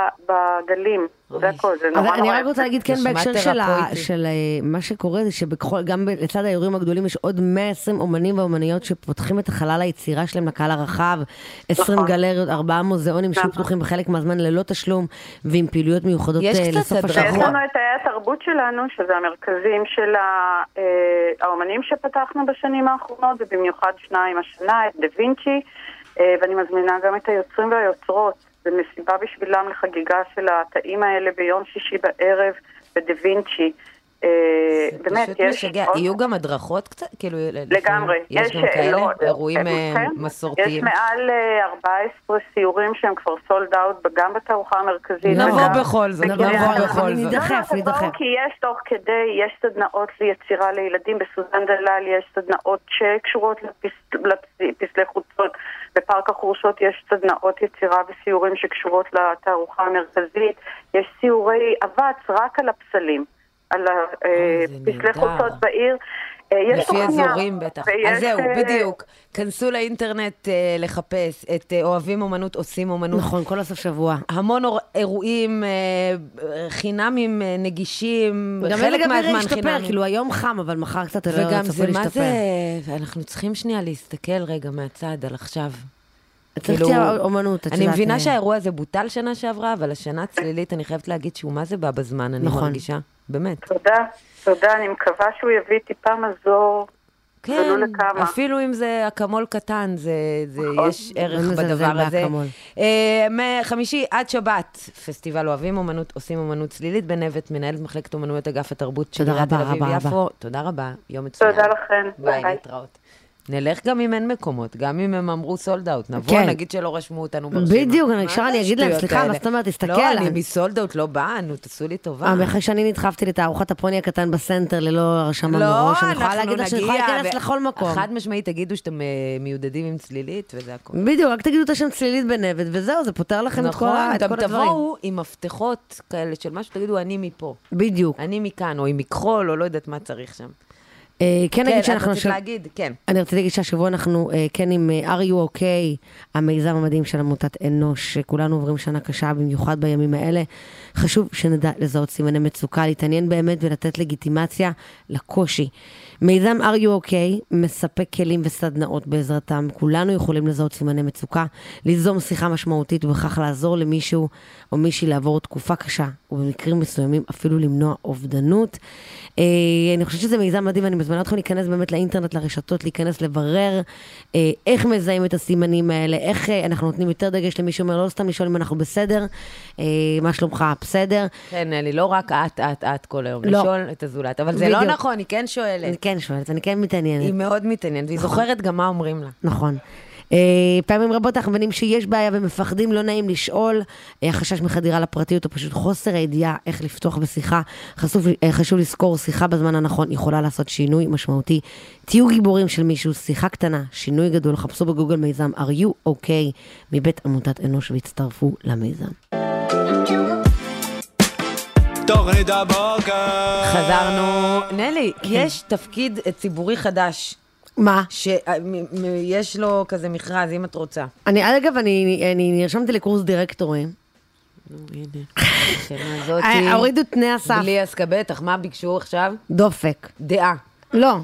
Speaker 7: בגלים. זה הכל, זה נורא נורא.
Speaker 1: אני רק רוצה להגיד כן בהקשר של מה שקורה, זה שגם לצד האירועים הגדולים יש עוד מאה ועשרים אומנים ואומניות שפותחים את החלל היצירה שלהם לקהל הרחב, עשרים גלריות, ארבעה מוזיאונים שיהיו פתוחים בחלק מהזמן ללא תשלום, ועם פעילויות מיוחדות לסוף השבוע.
Speaker 7: יש לנו את תאי התרבות שלנו, שזה המרכזים של האומנים שפתחנו בשנים האחרונות, ובמיוחד שניים השנה, את דה וינצ'י, ואני מזמינה גם את היוצרים והיוצרות במסיבה בשבילם לחגיגה של התאים האלה ביום שישי בערב בדה וינצ'י. באמת, יש...
Speaker 2: יהיו גם הדרכות קצת?
Speaker 7: לגמרי.
Speaker 2: יש גם כאלה אירועים מסורתיים.
Speaker 7: יש מעל ארבעה עשר סיורים שהם כבר סולד אאוט, גם בתערוכה המרכזית.
Speaker 2: נבוא בכל זאת, נבוא בכל זאת.
Speaker 1: נדחף, נדחף.
Speaker 7: כי יש תוך כדי, יש סדנאות ליצירה לילדים, בסוזן דלל יש סדנאות שקשורות לפסלי חוצות, בפארק החורשות יש סדנאות יצירה וסיורים שקשורות לתערוכה המרכזית, יש סיורי אבץ רק על הפסלים. על פסלי חוצות בעיר.
Speaker 2: לפי אזורים בטח. אז זהו, בדיוק. כנסו לאינטרנט לחפש את אוהבים אומנות, עושים אומנות.
Speaker 1: נכון, כל הסוף שבוע.
Speaker 2: המון אירועים חינמים נגישים,
Speaker 1: חלק מהזמן חינמים. כאילו היום חם, אבל מחר קצת לא צפוי להשתפר.
Speaker 2: וגם זה, מה זה, אנחנו צריכים שנייה להסתכל רגע מהצד על עכשיו. אני מבינה שהאירוע הזה בוטל שנה שעברה, אבל השנה צלילית, אני חייבת להגיד שהוא מה זה בא בזמן, אני מרגישה, באמת.
Speaker 7: תודה, תודה, אני מקווה שהוא יביא טיפה מזור,
Speaker 2: כן, אפילו אם זה אקמול קטן, יש ערך בדבר הזה. מחמישי עד שבת, פסטיבל אוהבים אומנות, עושים אומנות צלילית בנבט, מנהלת מחלקת אומנויות אגף התרבות של עיריית תל אביב יפו. תודה רבה, יום מצוין.
Speaker 7: תודה לכם.
Speaker 2: ביי, להתראות. נלך גם אם אין מקומות, גם אם הם אמרו סולד אאוט, נבוא,
Speaker 1: כן.
Speaker 2: נגיד שלא רשמו אותנו ברשימה.
Speaker 1: בדיוק, אני עכשיו אני אגיד להם, סליחה, מה זאת אומרת, תסתכל.
Speaker 2: לא, אני מסולד אאוט לא באה, נו, תעשו לי טובה.
Speaker 1: אחרי שאני נדחפתי לתערוכת הפוני הקטן בסנטר ללא הרשמה מראש, אני יכולה להגיד לך שאני יכולה להיכנס לכל מקום.
Speaker 2: חד משמעית תגידו שאתם מיודדים עם צלילית, וזה הכל.
Speaker 1: בדיוק, רק תגידו את השם צלילית בנבט, וזהו, זה פותר לכם את כל הדברים.
Speaker 2: נכון, תבואו עם מפתחות כאלה של משהו, תגידו, אני מפה.
Speaker 1: בדיוק.
Speaker 2: אני מכאן, או עם מכחול, או לא יודעת מה צריך שם.
Speaker 1: כן, נגיד שאנחנו...
Speaker 2: כן, את רצית להגיד, כן.
Speaker 1: אני רציתי להגיד שהשבוע אנחנו כן עם Are You OK, המיזם המדהים של עמותת אנוש, שכולנו עוברים שנה קשה, במיוחד בימים האלה. חשוב שנדע לזהות סימני מצוקה, להתעניין באמת ולתת לגיטימציה לקושי. מיזם Are You OK מספק כלים וסדנאות בעזרתם. כולנו יכולים לזהות סימני מצוקה, ליזום שיחה משמעותית ובכך לעזור למישהו או מישהי לעבור תקופה קשה, ובמקרים מסוימים אפילו למנוע אובדנות. אני חושבת שזה מיזם מדהים, ואני מזמנה אתכם להיכנס באמת לאינטרנט, לרשתות, להיכנס לברר איך מזהים את הסימנים האלה, איך אנחנו נותנים יותר דגש למי שאומר, לא סתם לשאול אם אנחנו בסדר, מה שלומך, בסדר.
Speaker 2: כן, אלי, לא רק את, את, את כל היום, לשאול את הזולת, אבל זה לא נכון, היא כן שואלת.
Speaker 1: אני כן שואלת, אני כן מתעניינת.
Speaker 2: היא מאוד מתעניינת, והיא זוכרת גם מה אומרים לה.
Speaker 1: נכון. פעמים רבות אנחנו מבינים שיש בעיה ומפחדים, לא נעים לשאול, החשש מחדירה לפרטיות או פשוט חוסר הידיעה איך לפתוח בשיחה. חשוב, חשוב לזכור, שיחה בזמן הנכון יכולה לעשות שינוי משמעותי. תהיו גיבורים של מישהו, שיחה קטנה, שינוי גדול, חפשו בגוגל מיזם Are You OK מבית עמותת אנוש והצטרפו למיזם.
Speaker 8: תוכנית הבוקר.
Speaker 2: חזרנו. נלי, יש תפקיד ציבורי חדש.
Speaker 1: מה?
Speaker 2: שיש לו כזה מכרז, אם את רוצה.
Speaker 1: אני, אגב, אני, אני נרשמתי לקורס דירקטורים.
Speaker 2: נו, הנה. השנה הזאתי.
Speaker 1: הורידו תנאי הסף.
Speaker 2: בלי הסקבט, מה ביקשו עכשיו?
Speaker 1: דופק.
Speaker 2: דעה.
Speaker 1: לא,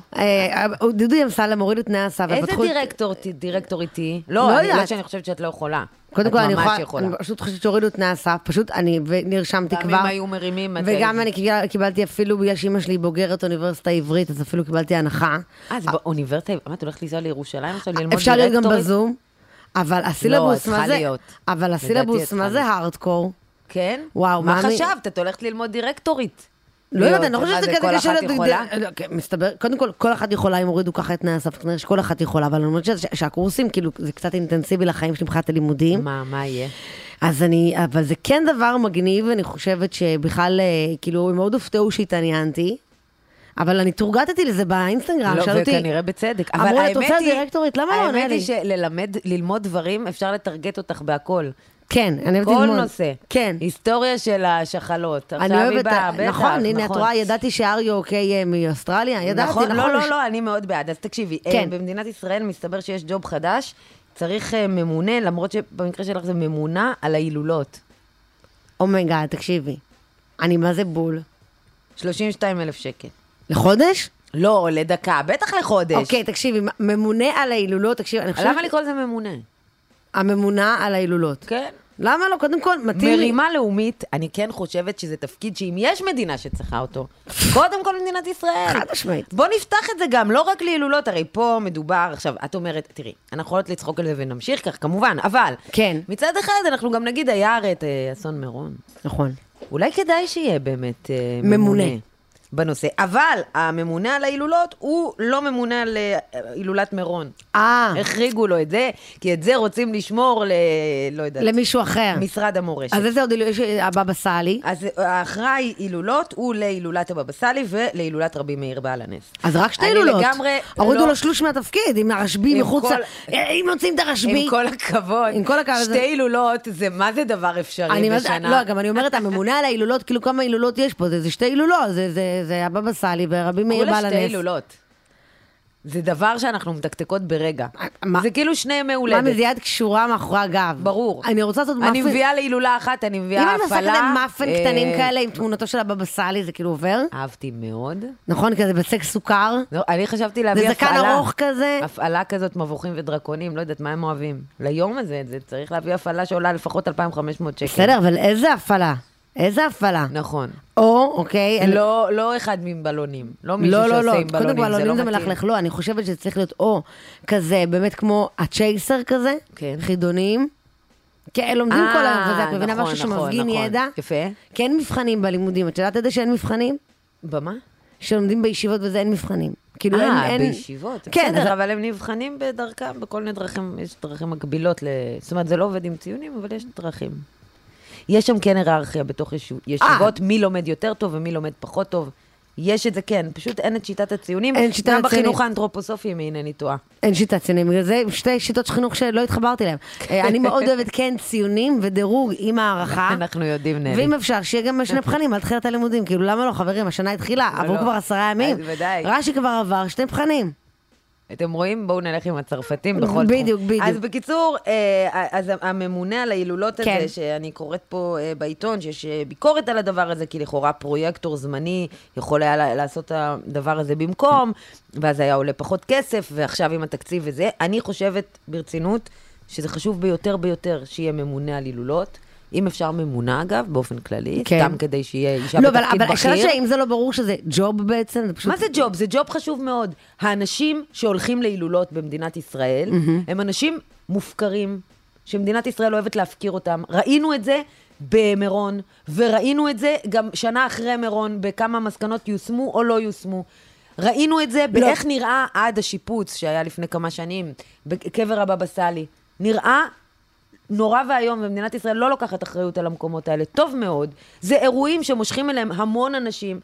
Speaker 1: דודו אמסלם הורידו תנאי הסף.
Speaker 2: איזה דירקטור, דירקטור איתי? לא, אני לא שאני חושבת שאת לא יכולה.
Speaker 1: קודם כל, אני פשוט חושבת שהורידו תנאי הסף, פשוט אני נרשמתי כבר.
Speaker 2: גם אם היו מרימים.
Speaker 1: וגם אני קיבלתי אפילו, בגלל שאמא שלי בוגרת אוניברסיטה העברית, אז אפילו קיבלתי הנחה.
Speaker 2: אז באוניברסיטה, מה, את הולכת לנסוע לירושלים עכשיו ללמוד
Speaker 1: אפשר להיות גם
Speaker 2: דירקטורית?
Speaker 1: בזום, אבל הסילבוס
Speaker 2: לא,
Speaker 1: מה זה?
Speaker 2: להיות.
Speaker 1: אבל הסילבוס מה זה הארדקור?
Speaker 2: כן?
Speaker 1: וואו,
Speaker 2: מה חשבת? את הולכת ללמוד דירקטורית.
Speaker 1: לא יודעת, אני לא חושבת שזה
Speaker 2: כל אחת יכולה?
Speaker 1: מסתבר, קודם כל, כל אחת יכולה, אם הורידו ככה את תנאי הסף, כנראה שכל אחת יכולה, אבל אני אומרת שהקורסים, כאילו, זה קצת אינטנסיבי לחיים שלי מבחינת הלימודים.
Speaker 2: מה, מה יהיה?
Speaker 1: אז אני, אבל זה כן דבר מגניב, ואני חושבת שבכלל, כאילו, הם מאוד הופתעו שהתעניינתי, אבל אני תורגטתי לזה באינסטגרם,
Speaker 2: לא,
Speaker 1: שאלתי.
Speaker 2: וכנראה בצדק. אבל
Speaker 1: אמרו, את רוצה דירקטורית, למה לא עונה לי?
Speaker 2: האמת היא שללמד, ללמוד דברים, אפשר לתרגט אותך בהכל.
Speaker 1: כן, אני אוהבת
Speaker 2: כל
Speaker 1: ללמוד.
Speaker 2: נושא.
Speaker 1: כן.
Speaker 2: היסטוריה של השחלות.
Speaker 1: אני אוהבת, נכון, הנה, את רואה, ידעתי שאריו אוקיי מאוסטרליה, ידעתי, נכון?
Speaker 2: לא, לא, לא, אני מאוד בעד. אז תקשיבי, במדינת ישראל מסתבר שיש ג'וב חדש, צריך ממונה, למרות שבמקרה שלך זה ממונה על ההילולות.
Speaker 1: אומייגאד, תקשיבי. אני מה זה בול?
Speaker 2: שלושים ושתיים אלף שקל.
Speaker 1: לחודש?
Speaker 2: לא, לדקה, בטח לחודש.
Speaker 1: אוקיי, תקשיבי, ממונה על ההילולות, תקשיבי, אני חושבת...
Speaker 2: למה לקרוא לזה ממונה?
Speaker 1: הממונה על ההילולות.
Speaker 2: כן.
Speaker 1: למה לא? קודם כל, מתאים לי...
Speaker 2: מרימה לאומית, אני כן חושבת שזה תפקיד שאם יש מדינה שצריכה אותו, קודם כל מדינת ישראל.
Speaker 1: חד משמעית.
Speaker 2: בוא נפתח את זה גם, לא רק להילולות, הרי פה מדובר, עכשיו, את אומרת, תראי, אנחנו יכולות לצחוק על זה ונמשיך כך, כמובן, אבל...
Speaker 1: כן.
Speaker 2: מצד אחד, אנחנו גם נגיד, היה הרי את אסון מירון.
Speaker 1: נכון.
Speaker 2: אולי כדאי שיהיה באמת ממונה. ממונה. בנושא. אבל הממונה על ההילולות הוא לא ממונה על הילולת מירון.
Speaker 1: אה.
Speaker 2: החריגו לו את זה, כי את זה רוצים לשמור ל... לא יודעת.
Speaker 1: למישהו אחר.
Speaker 2: משרד המורשת.
Speaker 1: אז איזה עוד הילולות? יש הבבא סאלי.
Speaker 2: אז האחראי הילולות הוא להילולת הבבא סאלי ולהילולת רבי מאיר בעל הנס.
Speaker 1: אז רק שתי הילולות.
Speaker 2: לגמרי...
Speaker 1: הורידו לו שלוש מהתפקיד, עם הרשב"י מחוץ... אם מוצאים את הרשב"י...
Speaker 2: עם כל הכבוד.
Speaker 1: עם כל הכבוד.
Speaker 2: שתי הילולות, זה מה זה דבר אפשרי בשנה?
Speaker 1: לא, גם אני אומרת, הממונה על ההילולות, כאילו כמה הילולות יש פה, זה שתי הילולות, זה זה הבבא סאלי ורבי מאיר בעל הנס.
Speaker 2: כולה שתי הילולות. זה דבר שאנחנו מתקתקות ברגע. זה כאילו שני ימי הולדת.
Speaker 1: מה, מזיעת קשורה מאחורי הגב.
Speaker 2: ברור.
Speaker 1: אני רוצה לעשות מאפן...
Speaker 2: אני מביאה להילולה אחת, אני מביאה הפעלה.
Speaker 1: אם אני עושה כזה מאפן קטנים כאלה עם תמונתו של הבבא סאלי, זה כאילו עובר?
Speaker 2: אהבתי מאוד.
Speaker 1: נכון, כזה בצק סוכר.
Speaker 2: אני חשבתי להביא הפעלה.
Speaker 1: זה זקן ארוך כזה.
Speaker 2: הפעלה כזאת מבוכים ודרקונים, לא יודעת מה הם אוהבים. ליום הזה, זה צריך להביא הפעלה שעולה לפחות אלפיים וחמש מאות שקל.
Speaker 1: בסדר, אבל איזה הפעלה? איזה הפעלה?
Speaker 2: נכון.
Speaker 1: או, אוקיי.
Speaker 2: לא, לא אחד מבלונים. לא מישהו שעושה עם בלונים,
Speaker 1: קודם כל, בלונים זה מלכלך. לא, אני חושבת שזה צריך להיות או כזה, באמת כמו הצ'ייסר כזה, חידונים. כן, לומדים כל היום, וזה, את מבינה משהו שמפגין ידע.
Speaker 2: יפה.
Speaker 1: כן מבחנים בלימודים. את יודעת את זה שאין מבחנים?
Speaker 2: במה?
Speaker 1: שלומדים בישיבות וזה אין מבחנים. כאילו אין...
Speaker 2: אה,
Speaker 1: אין...
Speaker 2: בישיבות.
Speaker 1: כן,
Speaker 2: בסדר,
Speaker 1: אז...
Speaker 2: אבל הם נבחנים בדרכם, בכל מיני דרכים, יש דרכים מקבילות ל... זאת אומרת, זה לא עובד עם ציונים, אבל יש דרכים. יש שם כן היררכיה בתוך ישיבות, מי לומד יותר טוב ומי לומד פחות טוב. יש את זה כן, פשוט אין את שיטת הציונים,
Speaker 1: אין שיטת
Speaker 2: גם
Speaker 1: הציונים.
Speaker 2: בחינוך האנתרופוסופי, אם אינני טועה.
Speaker 1: אין שיטת ציונים, בגלל זה שתי שיטות של חינוך שלא התחברתי להם. אני מאוד אוהבת כן ציונים ודירוג עם הערכה.
Speaker 2: אנחנו יודעים, נלי.
Speaker 1: ואם אפשר, שיהיה גם שני מבחנים על תחילת הלימודים, כאילו למה לא, חברים, השנה התחילה, עברו כבר עשרה ימים.
Speaker 2: אז ודאי.
Speaker 1: רש"י כבר עבר, שני מבחנים.
Speaker 2: אתם רואים? בואו נלך עם הצרפתים בכל תחום.
Speaker 1: בדיוק, בדיוק.
Speaker 2: אז בקיצור, אז הממונה על ההילולות הזה, שאני קוראת פה בעיתון, שיש ביקורת על הדבר הזה, כי לכאורה פרויקטור זמני יכול היה לעשות את הדבר הזה במקום, ואז היה עולה פחות כסף, ועכשיו עם התקציב וזה. אני חושבת ברצינות שזה חשוב ביותר ביותר שיהיה ממונה על הילולות. אם אפשר ממונה, אגב, באופן כללי, כן. סתם כדי שיהיה אישה
Speaker 1: לא,
Speaker 2: בתפקיד
Speaker 1: אבל,
Speaker 2: בכיר.
Speaker 1: אבל אם זה לא ברור שזה ג'וב בעצם, זה פשוט...
Speaker 2: מה זה ג'וב? זה ג'וב חשוב מאוד. האנשים שהולכים להילולות במדינת ישראל, mm-hmm. הם אנשים מופקרים, שמדינת ישראל אוהבת להפקיר אותם. ראינו את זה במירון, וראינו את זה גם שנה אחרי מירון, בכמה מסקנות יושמו או לא יושמו. ראינו את זה לא. באיך נראה עד השיפוץ, שהיה לפני כמה שנים, בקבר הבבא סאלי. נראה... נורא והיום, ומדינת ישראל לא לוקחת אחריות על המקומות האלה, טוב מאוד. זה אירועים שמושכים אליהם המון אנשים,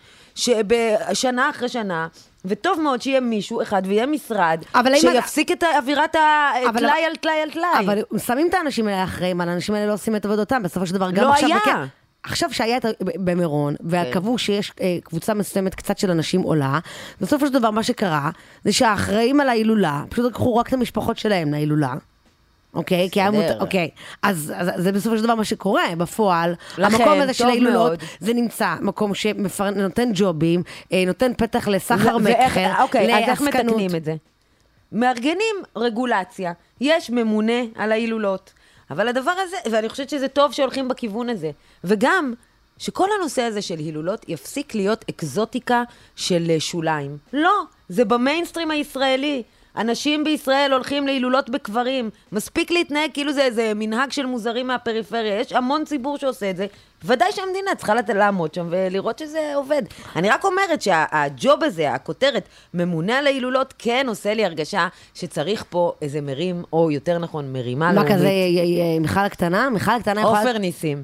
Speaker 2: שבשנה אחרי שנה, וטוב מאוד שיהיה מישהו אחד, ויהיה משרד, שיפסיק את אווירת הטלאי על טלאי על טלאי.
Speaker 1: אבל שמים את האנשים האלה אחראים, על האנשים האלה לא עושים את עבודתם, בסופו של דבר גם
Speaker 2: לא
Speaker 1: עכשיו...
Speaker 2: היה.
Speaker 1: בכ... עכשיו שהיה במירון, והקבעו שיש קבוצה מסוימת קצת של אנשים עולה, בסופו של דבר מה שקרה, זה שהאחראים על ההילולה, פשוט לקחו רק את המשפחות שלהם להילולה, אוקיי, כי היה מות... אוקיי, אז, אז זה בסופו של דבר מה שקורה בפועל.
Speaker 2: לכן,
Speaker 1: המקום הזה של ההילולות,
Speaker 2: מאוד.
Speaker 1: זה נמצא מקום שנותן ג'ובים, נותן פתח לסחר מכר,
Speaker 2: אוקיי, אז איך מתקנים את זה? מארגנים רגולציה, יש ממונה על ההילולות, אבל הדבר הזה, ואני חושבת שזה טוב שהולכים בכיוון הזה, וגם שכל הנושא הזה של הילולות יפסיק להיות אקזוטיקה של שוליים. לא, זה במיינסטרים הישראלי. אנשים בישראל הולכים להילולות בקברים, מספיק להתנהג כאילו זה איזה מנהג של מוזרים מהפריפריה, יש המון ציבור שעושה את זה, ודאי שהמדינה צריכה לעמוד שם ולראות שזה עובד. אני רק אומרת שהג'וב הזה, הכותרת, ממונה על ההילולות, כן עושה לי הרגשה שצריך פה איזה מרים, או יותר נכון, מרימה לאומית.
Speaker 1: מה כזה, מיכל הקטנה? מיכל הקטנה יכולה...
Speaker 2: עופר ניסים.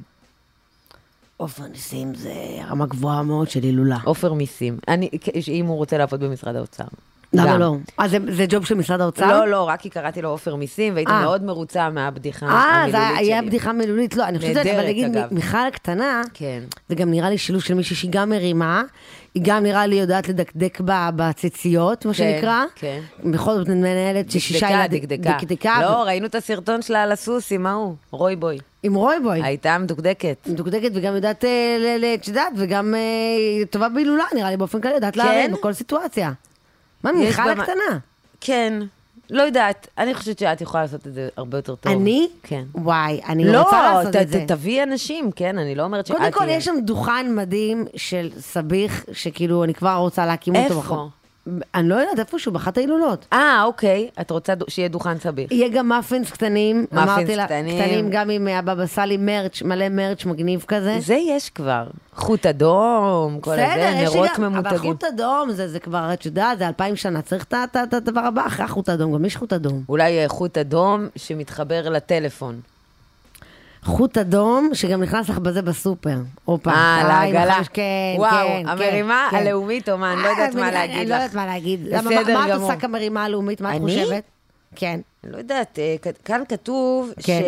Speaker 1: עופר ניסים זה רמה גבוהה מאוד של הילולה.
Speaker 2: עופר מיסים. אני, אם הוא רוצה לעבוד במשרד האוצר.
Speaker 1: למה לא? אז זה, זה ג'וב של משרד האוצר?
Speaker 2: לא, לא, רק כי קראתי לו עופר מיסים, והייתי מאוד מרוצה מהבדיחה המילולית שלי.
Speaker 1: אה, זה היה בדיחה מילולית, לא, אני חושבת, אבל נגיד, מיכל הקטנה, זה גם נראה לי שילוב של מישהי שהיא גם מרימה, היא גם נראה לי יודעת לדקדק בציציות, מה שנקרא. כן, כן. בכל זאת מנהלת ששישה ילדים.
Speaker 2: דקדקה, דקדקה. לא, ראינו את הסרטון שלה על הסוס, עם ההוא, רוי בוי.
Speaker 1: עם רוי בוי.
Speaker 2: הייתה מדוקדקת.
Speaker 1: מדוקדקת, וגם יודעת לדעת, וגם טובה בהילולה, נראה לי באופן כלל, יודעת להרים בכל סיטואציה. מה, מיכל הקטנה?
Speaker 2: כן, לא יודעת. אני חושבת שאת יכולה לעשות את זה הרבה יותר טוב.
Speaker 1: אני?
Speaker 2: כן.
Speaker 1: וואי, אני רוצה לעשות את זה.
Speaker 2: לא, תביא אנשים, כן, אני לא אומרת שאת...
Speaker 1: קודם כל, יש שם דוכן מדהים של סביח, שכאילו אני כבר רוצה להקים אותו.
Speaker 2: איפה?
Speaker 1: אני לא יודעת, איפשהו, באחת ההילולות.
Speaker 2: אה, אוקיי. את רוצה שיהיה דוכן סביח.
Speaker 1: יהיה גם מאפינס קטנים.
Speaker 2: מאפינס קטנים.
Speaker 1: קטנים, גם עם הבבא סאלי מרץ', מלא מרץ' מגניב כזה.
Speaker 2: זה יש כבר. חוט אדום, כל הזה, נרות ממותגים.
Speaker 1: אבל חוט אדום, זה כבר, את יודעת, זה אלפיים שנה. צריך את הדבר הבא, אחרי חוט אדום, גם יש חוט אדום.
Speaker 2: אולי חוט אדום שמתחבר לטלפון.
Speaker 1: חוט אדום, שגם נכנס לך בזה בסופר.
Speaker 2: אה, לעגלה.
Speaker 1: כן,
Speaker 2: וואו,
Speaker 1: כן,
Speaker 2: המרימה
Speaker 1: כן.
Speaker 2: הלאומית, או מה, אני לא יודעת מה להגיד לך.
Speaker 1: אני לא יודעת מה להגיד.
Speaker 2: בסדר גמור.
Speaker 1: מה את עושה כמרימה הלאומית? מה את חושבת? כן.
Speaker 2: אני לא יודעת, כאן כתוב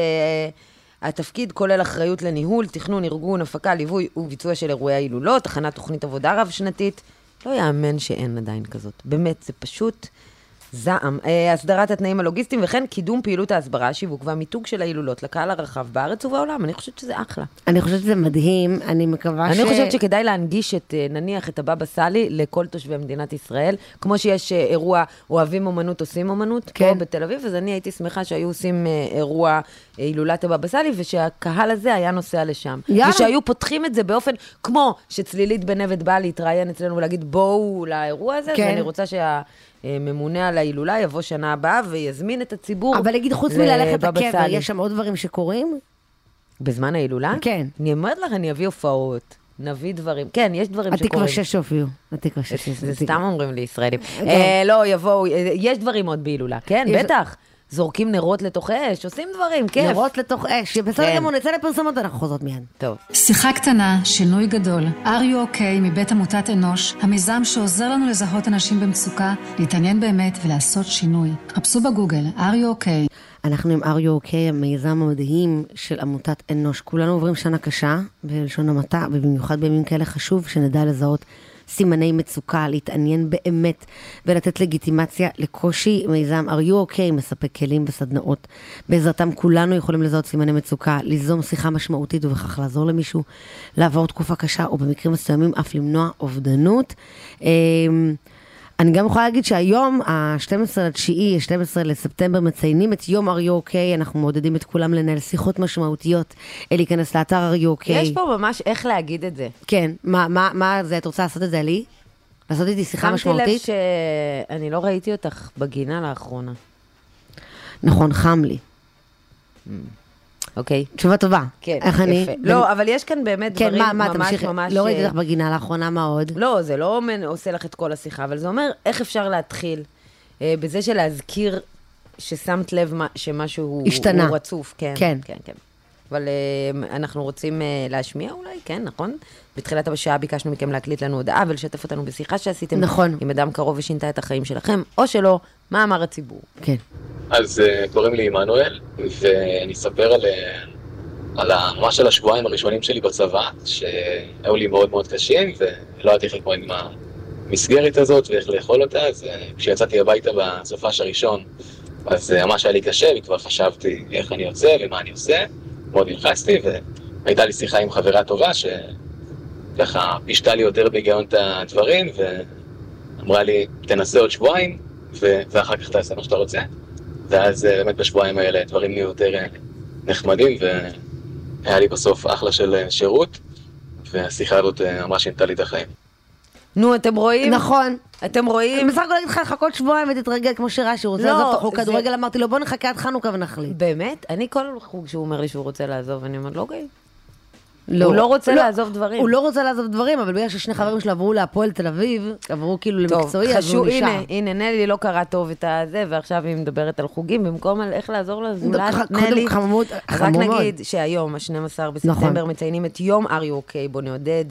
Speaker 2: שהתפקיד כולל אחריות לניהול, תכנון, ארגון, הפקה, ליווי וביצוע של אירועי ההילולות, הכנת תוכנית עבודה רב-שנתית. לא יאמן שאין עדיין כזאת. באמת, זה פשוט... זעם, הסדרת התנאים הלוגיסטיים וכן קידום פעילות ההסברה, שיווק והמיתוג של ההילולות לקהל הרחב בארץ ובעולם. אני חושבת שזה אחלה.
Speaker 1: אני חושבת שזה מדהים, אני מקווה ש...
Speaker 2: אני חושבת שכדאי להנגיש את, נניח, את הבבא סאלי לכל תושבי מדינת ישראל, כמו שיש אירוע אוהבים אומנות, עושים אומנות, כן. פה בתל אביב, אז אני הייתי שמחה שהיו עושים אירוע הילולת הבבא סאלי, ושהקהל הזה היה נוסע לשם. יאללה. ושהיו פותחים את זה באופן, כמו שצלילית בנבט באה להתראיין אצלנו ולהגיד בואו לאירוע הזה, כן. ואני רוצה שה... ממונה על ההילולה, יבוא שנה הבאה ויזמין את הציבור.
Speaker 1: אבל נגיד, חוץ מללכת לקבר, יש שם עוד דברים שקורים?
Speaker 2: בזמן ההילולה?
Speaker 1: כן.
Speaker 2: אני אומרת לך, אני אביא הופעות. נביא דברים. כן, יש דברים שקורים.
Speaker 1: התקווה שש הופיעו. התקווה שש.
Speaker 2: זה סתם אומרים לי ישראלים. לא, יבואו, יש דברים עוד בהילולה. כן, בטח. זורקים נרות לתוך אש, עושים דברים, כיף.
Speaker 1: נרות לתוך אש. בסדר גמור, נצא לפרסומות, אנחנו חוזרות מיד.
Speaker 2: טוב.
Speaker 5: שיחה קטנה, שינוי גדול. Are you okay מבית עמותת אנוש, המיזם שעוזר לנו לזהות אנשים במצוקה, להתעניין באמת ולעשות שינוי. חפשו בגוגל, Are you okay.
Speaker 1: אנחנו עם Are you okay, המיזם המדהים של עמותת אנוש. כולנו עוברים שנה קשה, בלשון המעטה, ובמיוחד בימים כאלה חשוב שנדע לזהות סימני מצוקה, להתעניין באמת ולתת לגיטימציה לקושי. מיזם Are you okay מספק כלים וסדנאות. בעזרתם כולנו יכולים לזהות סימני מצוקה, ליזום שיחה משמעותית ובכך לעזור למישהו, לעבור תקופה קשה או במקרים מסוימים אף למנוע אובדנות. אני גם יכולה להגיד שהיום, ה-שנים עשר לתשיעי, שנים עשר לספטמבר, מציינים את יום Are you okay, אנחנו מעודדים את כולם לנהל שיחות משמעותיות, להיכנס לאתר Are you okay.
Speaker 2: יש פה ממש איך להגיד את זה.
Speaker 1: כן, מה, מה, מה זה, את רוצה לעשות את זה, אלי? לעשות איתי שיחה משמעותית?
Speaker 2: שמתי לב שאני לא ראיתי אותך בגינה לאחרונה.
Speaker 1: נכון, חם לי.
Speaker 2: אוקיי.
Speaker 1: תשובה טובה.
Speaker 2: כן,
Speaker 1: איך אני?
Speaker 2: יפה. לא, אבל יש כאן באמת דברים ממש ממש...
Speaker 1: לא ראיתי לך בגינה לאחרונה, מה עוד?
Speaker 2: לא, זה לא עושה לך את כל השיחה, אבל זה אומר איך אפשר להתחיל בזה של להזכיר ששמת לב שמשהו הוא רצוף. כן, כן, כן. אבל אנחנו רוצים להשמיע אולי, כן, נכון? בתחילת הבשעה ביקשנו מכם להקליט לנו הודעה ולשתף אותנו בשיחה שעשיתם.
Speaker 1: נכון.
Speaker 2: עם אדם קרוב ושינתה את החיים שלכם, או שלא, מה אמר הציבור?
Speaker 1: כן.
Speaker 9: אז קוראים לי עמנואל, ואני אספר על, על ממש על השבועיים הראשונים שלי בצבא, שהיו לי מאוד מאוד קשים, ולא הייתי איך להתמודד עם המסגרת הזאת ואיך לאכול אותה, אז כשיצאתי הביתה בסופש הראשון, אז ממש היה לי קשה, וכבר חשבתי איך אני יוצא ומה אני עושה, מאוד נלחצתי, והייתה לי שיחה עם חברה טובה, שככה פישטה לי יותר בהיגיון את הדברים, ואמרה לי, תנסה עוד שבועיים, ואחר כך תעשה מה שאתה רוצה. ואז באמת בשבועיים האלה דברים נהיו יותר נחמדים, והיה לי בסוף אחלה של שירות, והשיחה הזאת ממש שינתה לי את החיים.
Speaker 2: נו, אתם רואים?
Speaker 1: נכון.
Speaker 2: אתם רואים?
Speaker 1: בסך הכל לך לחכות שבועיים ותתרגל כמו שרש"י, הוא רוצה לעזוב את החוג כדורגל, אמרתי לו בוא נחכה עד חנוכה ונחליט.
Speaker 2: באמת? אני כל חוג שהוא אומר לי שהוא רוצה לעזוב, אני אומרת, לא גאי. הוא לא רוצה לעזוב דברים.
Speaker 1: הוא לא רוצה לעזוב דברים, אבל בגלל ששני חברים שלו עברו להפועל תל אביב, עברו כאילו למקצועי, אז הוא נשאר.
Speaker 2: הנה, הנה, נלי לא קרא טוב את הזה, ועכשיו היא מדברת על חוגים, במקום על איך לעזור לזולת, נלי. רק נגיד שהיום, ה-שנים עשר בספטמבר, מציינים את יום Are you okay, בוא נעודד,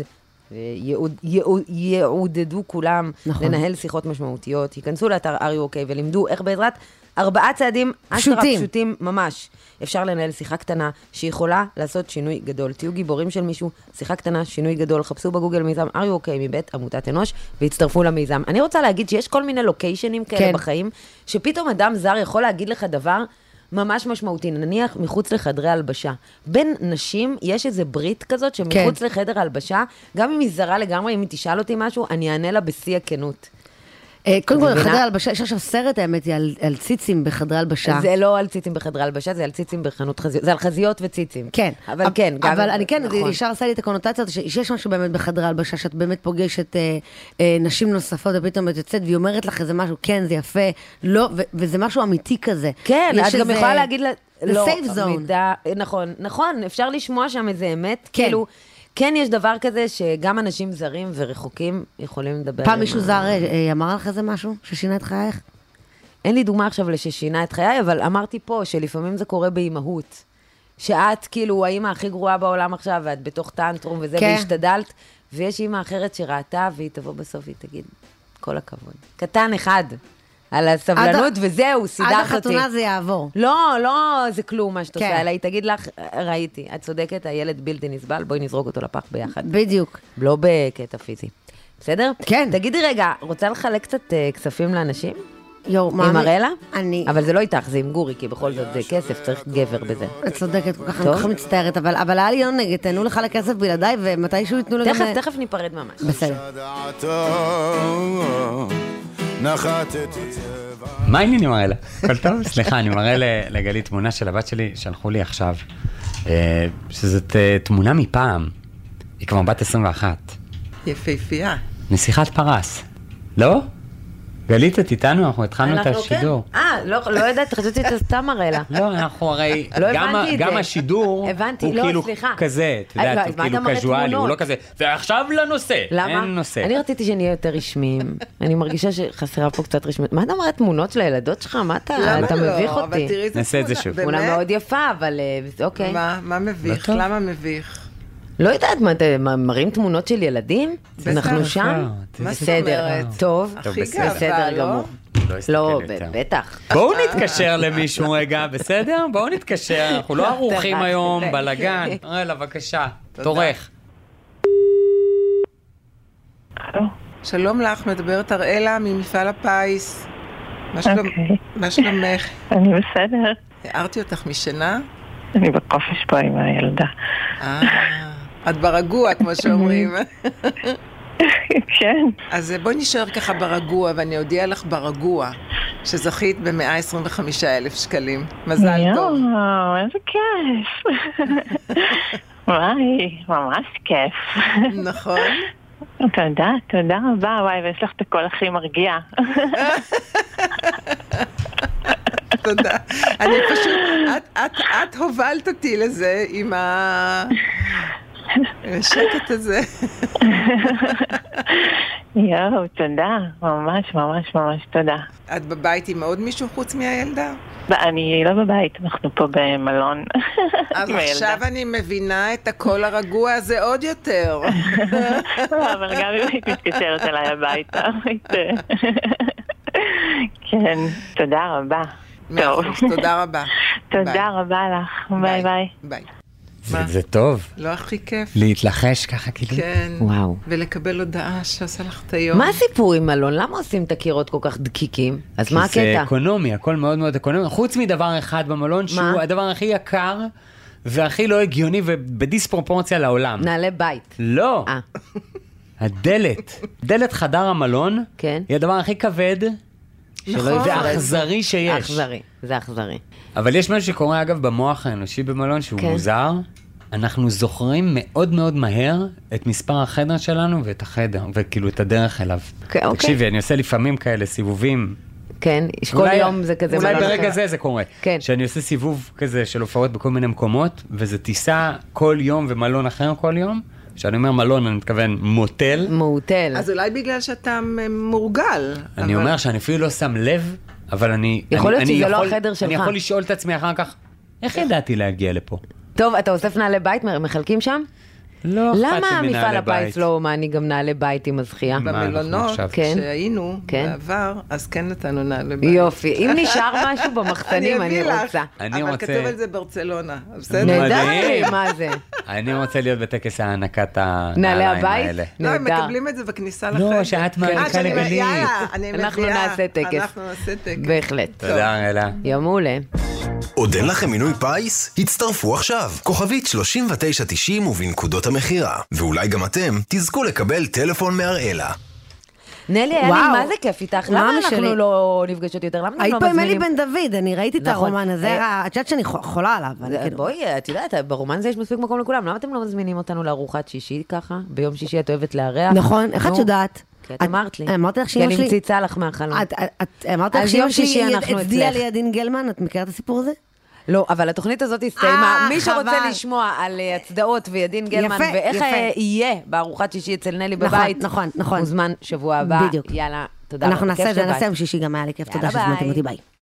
Speaker 2: יעודדו כולם לנהל שיחות משמעותיות, ייכנסו לאתר Are you okay ולימדו איך בעזרת ארבעה צעדים פשוטים. פשוטים ממש. אפשר לנהל שיחה קטנה שיכולה לעשות שינוי גדול. תהיו גיבורים של מישהו, שיחה קטנה, שינוי גדול. חפשו בגוגל מיזם Are you okay מבית עמותת אנוש והצטרפו למיזם. אני רוצה להגיד שיש כל מיני לוקיישנים כאלה כן. בחיים, שפתאום אדם זר יכול להגיד לך דבר ממש משמעותי. נניח מחוץ לחדרי הלבשה. בין נשים יש איזה ברית כזאת שמחוץ כן. לחדר הלבשה, גם אם היא זרה לגמרי, אם היא תשאל אותי משהו, אני אענה לה בשיא הכנות.
Speaker 1: קודם כל, חדרי הלבשה, יש עכשיו סרט, האמת, על ציצים בחדרי הלבשה.
Speaker 2: זה לא על ציצים בחדרי הלבשה, זה על ציצים בחנות חזיות, זה על חזיות וציצים.
Speaker 1: כן.
Speaker 2: אבל כן, גם...
Speaker 1: אבל אני כן, ישר עשה לי את הקונוטציות, שיש משהו באמת בחדרי הלבשה, שאת באמת פוגשת נשים נוספות, ופתאום את יוצאת, והיא אומרת לך איזה משהו, כן, זה יפה, לא, וזה משהו אמיתי כזה.
Speaker 2: כן, את גם יכולה להגיד לה...
Speaker 1: זה סייף זון.
Speaker 2: נכון, נכון, אפשר לשמוע שם איזה אמת, כאילו... כן, יש דבר כזה שגם אנשים זרים ורחוקים יכולים לדבר.
Speaker 1: פעם מישהו זר אמר לך איזה משהו ששינה את חייך?
Speaker 2: אין לי דוגמה עכשיו לששינה את חיי, אבל אמרתי פה שלפעמים זה קורה באימהות. שאת כאילו האימא הכי גרועה בעולם עכשיו, ואת בתוך טנטרום וזה, והשתדלת, ויש אימא אחרת שראתה, והיא תבוא בסוף, היא תגיד, כל הכבוד. קטן אחד. על הסבלנות, וזהו, סידרת אותי.
Speaker 1: עד החתונה זה יעבור.
Speaker 2: לא, לא, זה כלום מה שאת עושה, אלא היא תגיד לך, ראיתי, את צודקת, הילד בלתי נסבל, בואי נזרוק אותו לפח ביחד.
Speaker 1: בדיוק.
Speaker 2: לא בקטע פיזי. בסדר?
Speaker 1: כן.
Speaker 2: תגידי רגע, רוצה לחלק קצת כספים לאנשים?
Speaker 1: יו, מה?
Speaker 2: עם אראלה?
Speaker 1: אני...
Speaker 2: אבל זה לא איתך, זה עם גורי, כי בכל זאת זה כסף, צריך גבר בזה.
Speaker 1: את צודקת, כל כך אני ככה מצטערת, אבל היה לי עונג, תנו לך לכסף בלעדיי, ומתישהו יתנו לי גם...
Speaker 2: תכף, תכף ניפרד ממש.
Speaker 1: בסדר.
Speaker 10: מה העניינים מראה? הכל טוב? סליחה, אני מראה לגלי תמונה של הבת שלי, שלחו לי עכשיו, שזאת תמונה מפעם, היא כבר בת עשרים ואחת.
Speaker 11: יפהפייה.
Speaker 10: נסיכת פרס, לא? גלית, את איתנו, אנחנו התחלנו את השידור.
Speaker 2: אה, לא יודעת, חשבתי שאתה סתם מראה לה.
Speaker 10: לא, אנחנו הרי, גם השידור, הוא כאילו כזה, את יודעת, הוא כאילו קזואלי, הוא לא כזה, ועכשיו לנושא, אין נושא.
Speaker 2: אני רציתי שנהיה יותר רשמיים, אני מרגישה שחסרה פה קצת רשמיות. מה אתה מראה תמונות של הילדות שלך? מה אתה, אתה מביך אותי?
Speaker 10: נעשה את זה שוב.
Speaker 2: תמונה מאוד יפה, אבל אוקיי.
Speaker 11: מה מביך? למה מביך?
Speaker 2: לא יודעת, מה, אתם מראים תמונות של ילדים? אנחנו שם? בסדר, טוב, בסדר גמור. לא, בטח.
Speaker 10: בואו נתקשר למישהו רגע, בסדר? בואו נתקשר, אנחנו לא ערוכים היום, בלגן. אלה, בבקשה, תורך.
Speaker 11: שלום לך, מדברת אראלה ממפעל הפיס. מה שלומך?
Speaker 12: אני בסדר.
Speaker 11: הערתי אותך משנה?
Speaker 12: אני בקופש פה עם הילדה.
Speaker 11: אה, את ברגוע, כמו שאומרים.
Speaker 12: כן.
Speaker 11: אז בואי נשאר ככה ברגוע, ואני אודיע לך ברגוע, שזכית ב-מאה עשרים וחמישה אלף שקלים. מזל טוב.
Speaker 12: יואו, איזה כיף. וואי, ממש כיף.
Speaker 11: נכון.
Speaker 12: תודה, תודה רבה. וואי, ויש לך את הקול הכי מרגיע.
Speaker 11: תודה. אני פשוט, את, את, את הובלת אותי לזה עם השקט הזה.
Speaker 12: יואו, תודה. ממש, ממש, ממש תודה.
Speaker 11: את בבית עם עוד מישהו חוץ מהילדה?
Speaker 12: אני לא בבית, אנחנו פה במלון.
Speaker 11: אז עכשיו אני מבינה את הקול הרגוע הזה עוד יותר.
Speaker 12: אבל גם אם היית מתקשרת אליי הביתה. כן, תודה רבה.
Speaker 11: טוב. תודה רבה.
Speaker 12: תודה רבה לך. ביי ביי.
Speaker 11: ביי.
Speaker 10: זה טוב.
Speaker 11: לא הכי כיף.
Speaker 10: להתלחש ככה כאילו.
Speaker 11: כן.
Speaker 2: וואו.
Speaker 11: ולקבל הודעה שעושה לך את היום.
Speaker 2: מה הסיפור עם מלון? למה עושים את הקירות כל כך דקיקים? אז מה הקטע?
Speaker 10: זה אקונומי, הכל מאוד מאוד אקונומי. חוץ מדבר אחד במלון, שהוא הדבר הכי יקר והכי לא הגיוני ובדיספרופורציה לעולם.
Speaker 2: נעלי בית.
Speaker 10: לא. הדלת. דלת חדר המלון.
Speaker 2: כן.
Speaker 10: היא הדבר הכי כבד.
Speaker 2: נכון.
Speaker 10: זה אכזרי שיש.
Speaker 2: אכזרי, זה אכזרי.
Speaker 10: אבל יש משהו שקורה אגב במוח האנושי במלון שהוא מוזר. אנחנו זוכרים מאוד מאוד מהר את מספר החדר שלנו ואת החדר, וכאילו את הדרך אליו. תקשיבי, אני עושה לפעמים כאלה סיבובים.
Speaker 2: כן, כל יום זה כזה.
Speaker 10: אולי ברגע זה זה קורה. שאני עושה סיבוב כזה של הופעות בכל מיני מקומות, וזה טיסה כל יום ומלון אחר כל יום. כשאני אומר מלון, אני מתכוון מוטל.
Speaker 2: מוטל.
Speaker 11: אז אולי בגלל שאתה מורגל.
Speaker 10: אני אומר שאני אפילו לא שם לב, אבל אני...
Speaker 2: יכול להיות שזה לא החדר שלך.
Speaker 10: אני יכול לשאול את עצמי אחר כך, איך ידעתי להגיע לפה?
Speaker 2: טוב, אתה אוסף נעלי בית, מחלקים שם?
Speaker 10: לא,
Speaker 2: למה מפעל הפיס לא מעני גם נעלי בית עם הזכייה?
Speaker 11: במלונות שהיינו בעבר, אז כן נתנו נעלי בית.
Speaker 2: יופי, אם נשאר משהו במחסנים, אני רוצה.
Speaker 11: אבל כתוב על זה ברצלונה, בסדר?
Speaker 2: נהדר, מה זה?
Speaker 10: אני רוצה להיות בטקס הענקת
Speaker 2: נעלי הבית?
Speaker 11: לא, הם מקבלים את זה בכניסה לחדר.
Speaker 10: לא, שאת מעניקה לגלית.
Speaker 2: אנחנו נעשה טקס.
Speaker 11: אנחנו נעשה טקס.
Speaker 2: בהחלט.
Speaker 10: תודה, אלה.
Speaker 2: יום מעולה.
Speaker 13: עוד אין לכם מינוי פיס? הצטרפו עכשיו. כוכבית שלושים ותשע תשעים ובנקודות המחירה. ואולי גם אתם תזכו לקבל טלפון מאראלה.
Speaker 2: נלי, היה לי מה זה כיף איתך? למה אנחנו לא נפגשות יותר? למה
Speaker 1: היית פה עם אלי בן דוד, אני ראיתי את הרומן הזה, את יודעת שאני חולה עליו.
Speaker 2: בואי, את יודעת, ברומן הזה יש מספיק מקום לכולם, למה אתם לא מזמינים אותנו לארוחת שישי ככה? ביום שישי את אוהבת לארח?
Speaker 1: נכון, איך את יודעת?
Speaker 2: כי את אמרת לי.
Speaker 1: אמרתי לך שיום שלי...
Speaker 2: כי אני מציצה לך מהחלום.
Speaker 1: אמרתי לך שיום שלי הצדיע לידין גלמן, את מכירה את הסיפור הזה?
Speaker 2: לא, אבל התוכנית הזאת הסתיימה. מי שרוצה לשמוע על הצדעות וידין גלמן, ואיך יהיה בארוחת שישי אצל נלי בבית,
Speaker 1: נכון, נכון.
Speaker 2: מוזמן שבוע הבא.
Speaker 1: בדיוק.
Speaker 2: יאללה, תודה.
Speaker 1: אנחנו נעשה את זה, נעשה עם שישי גם היה לי כיף. תודה שזמנתם אותי, ביי.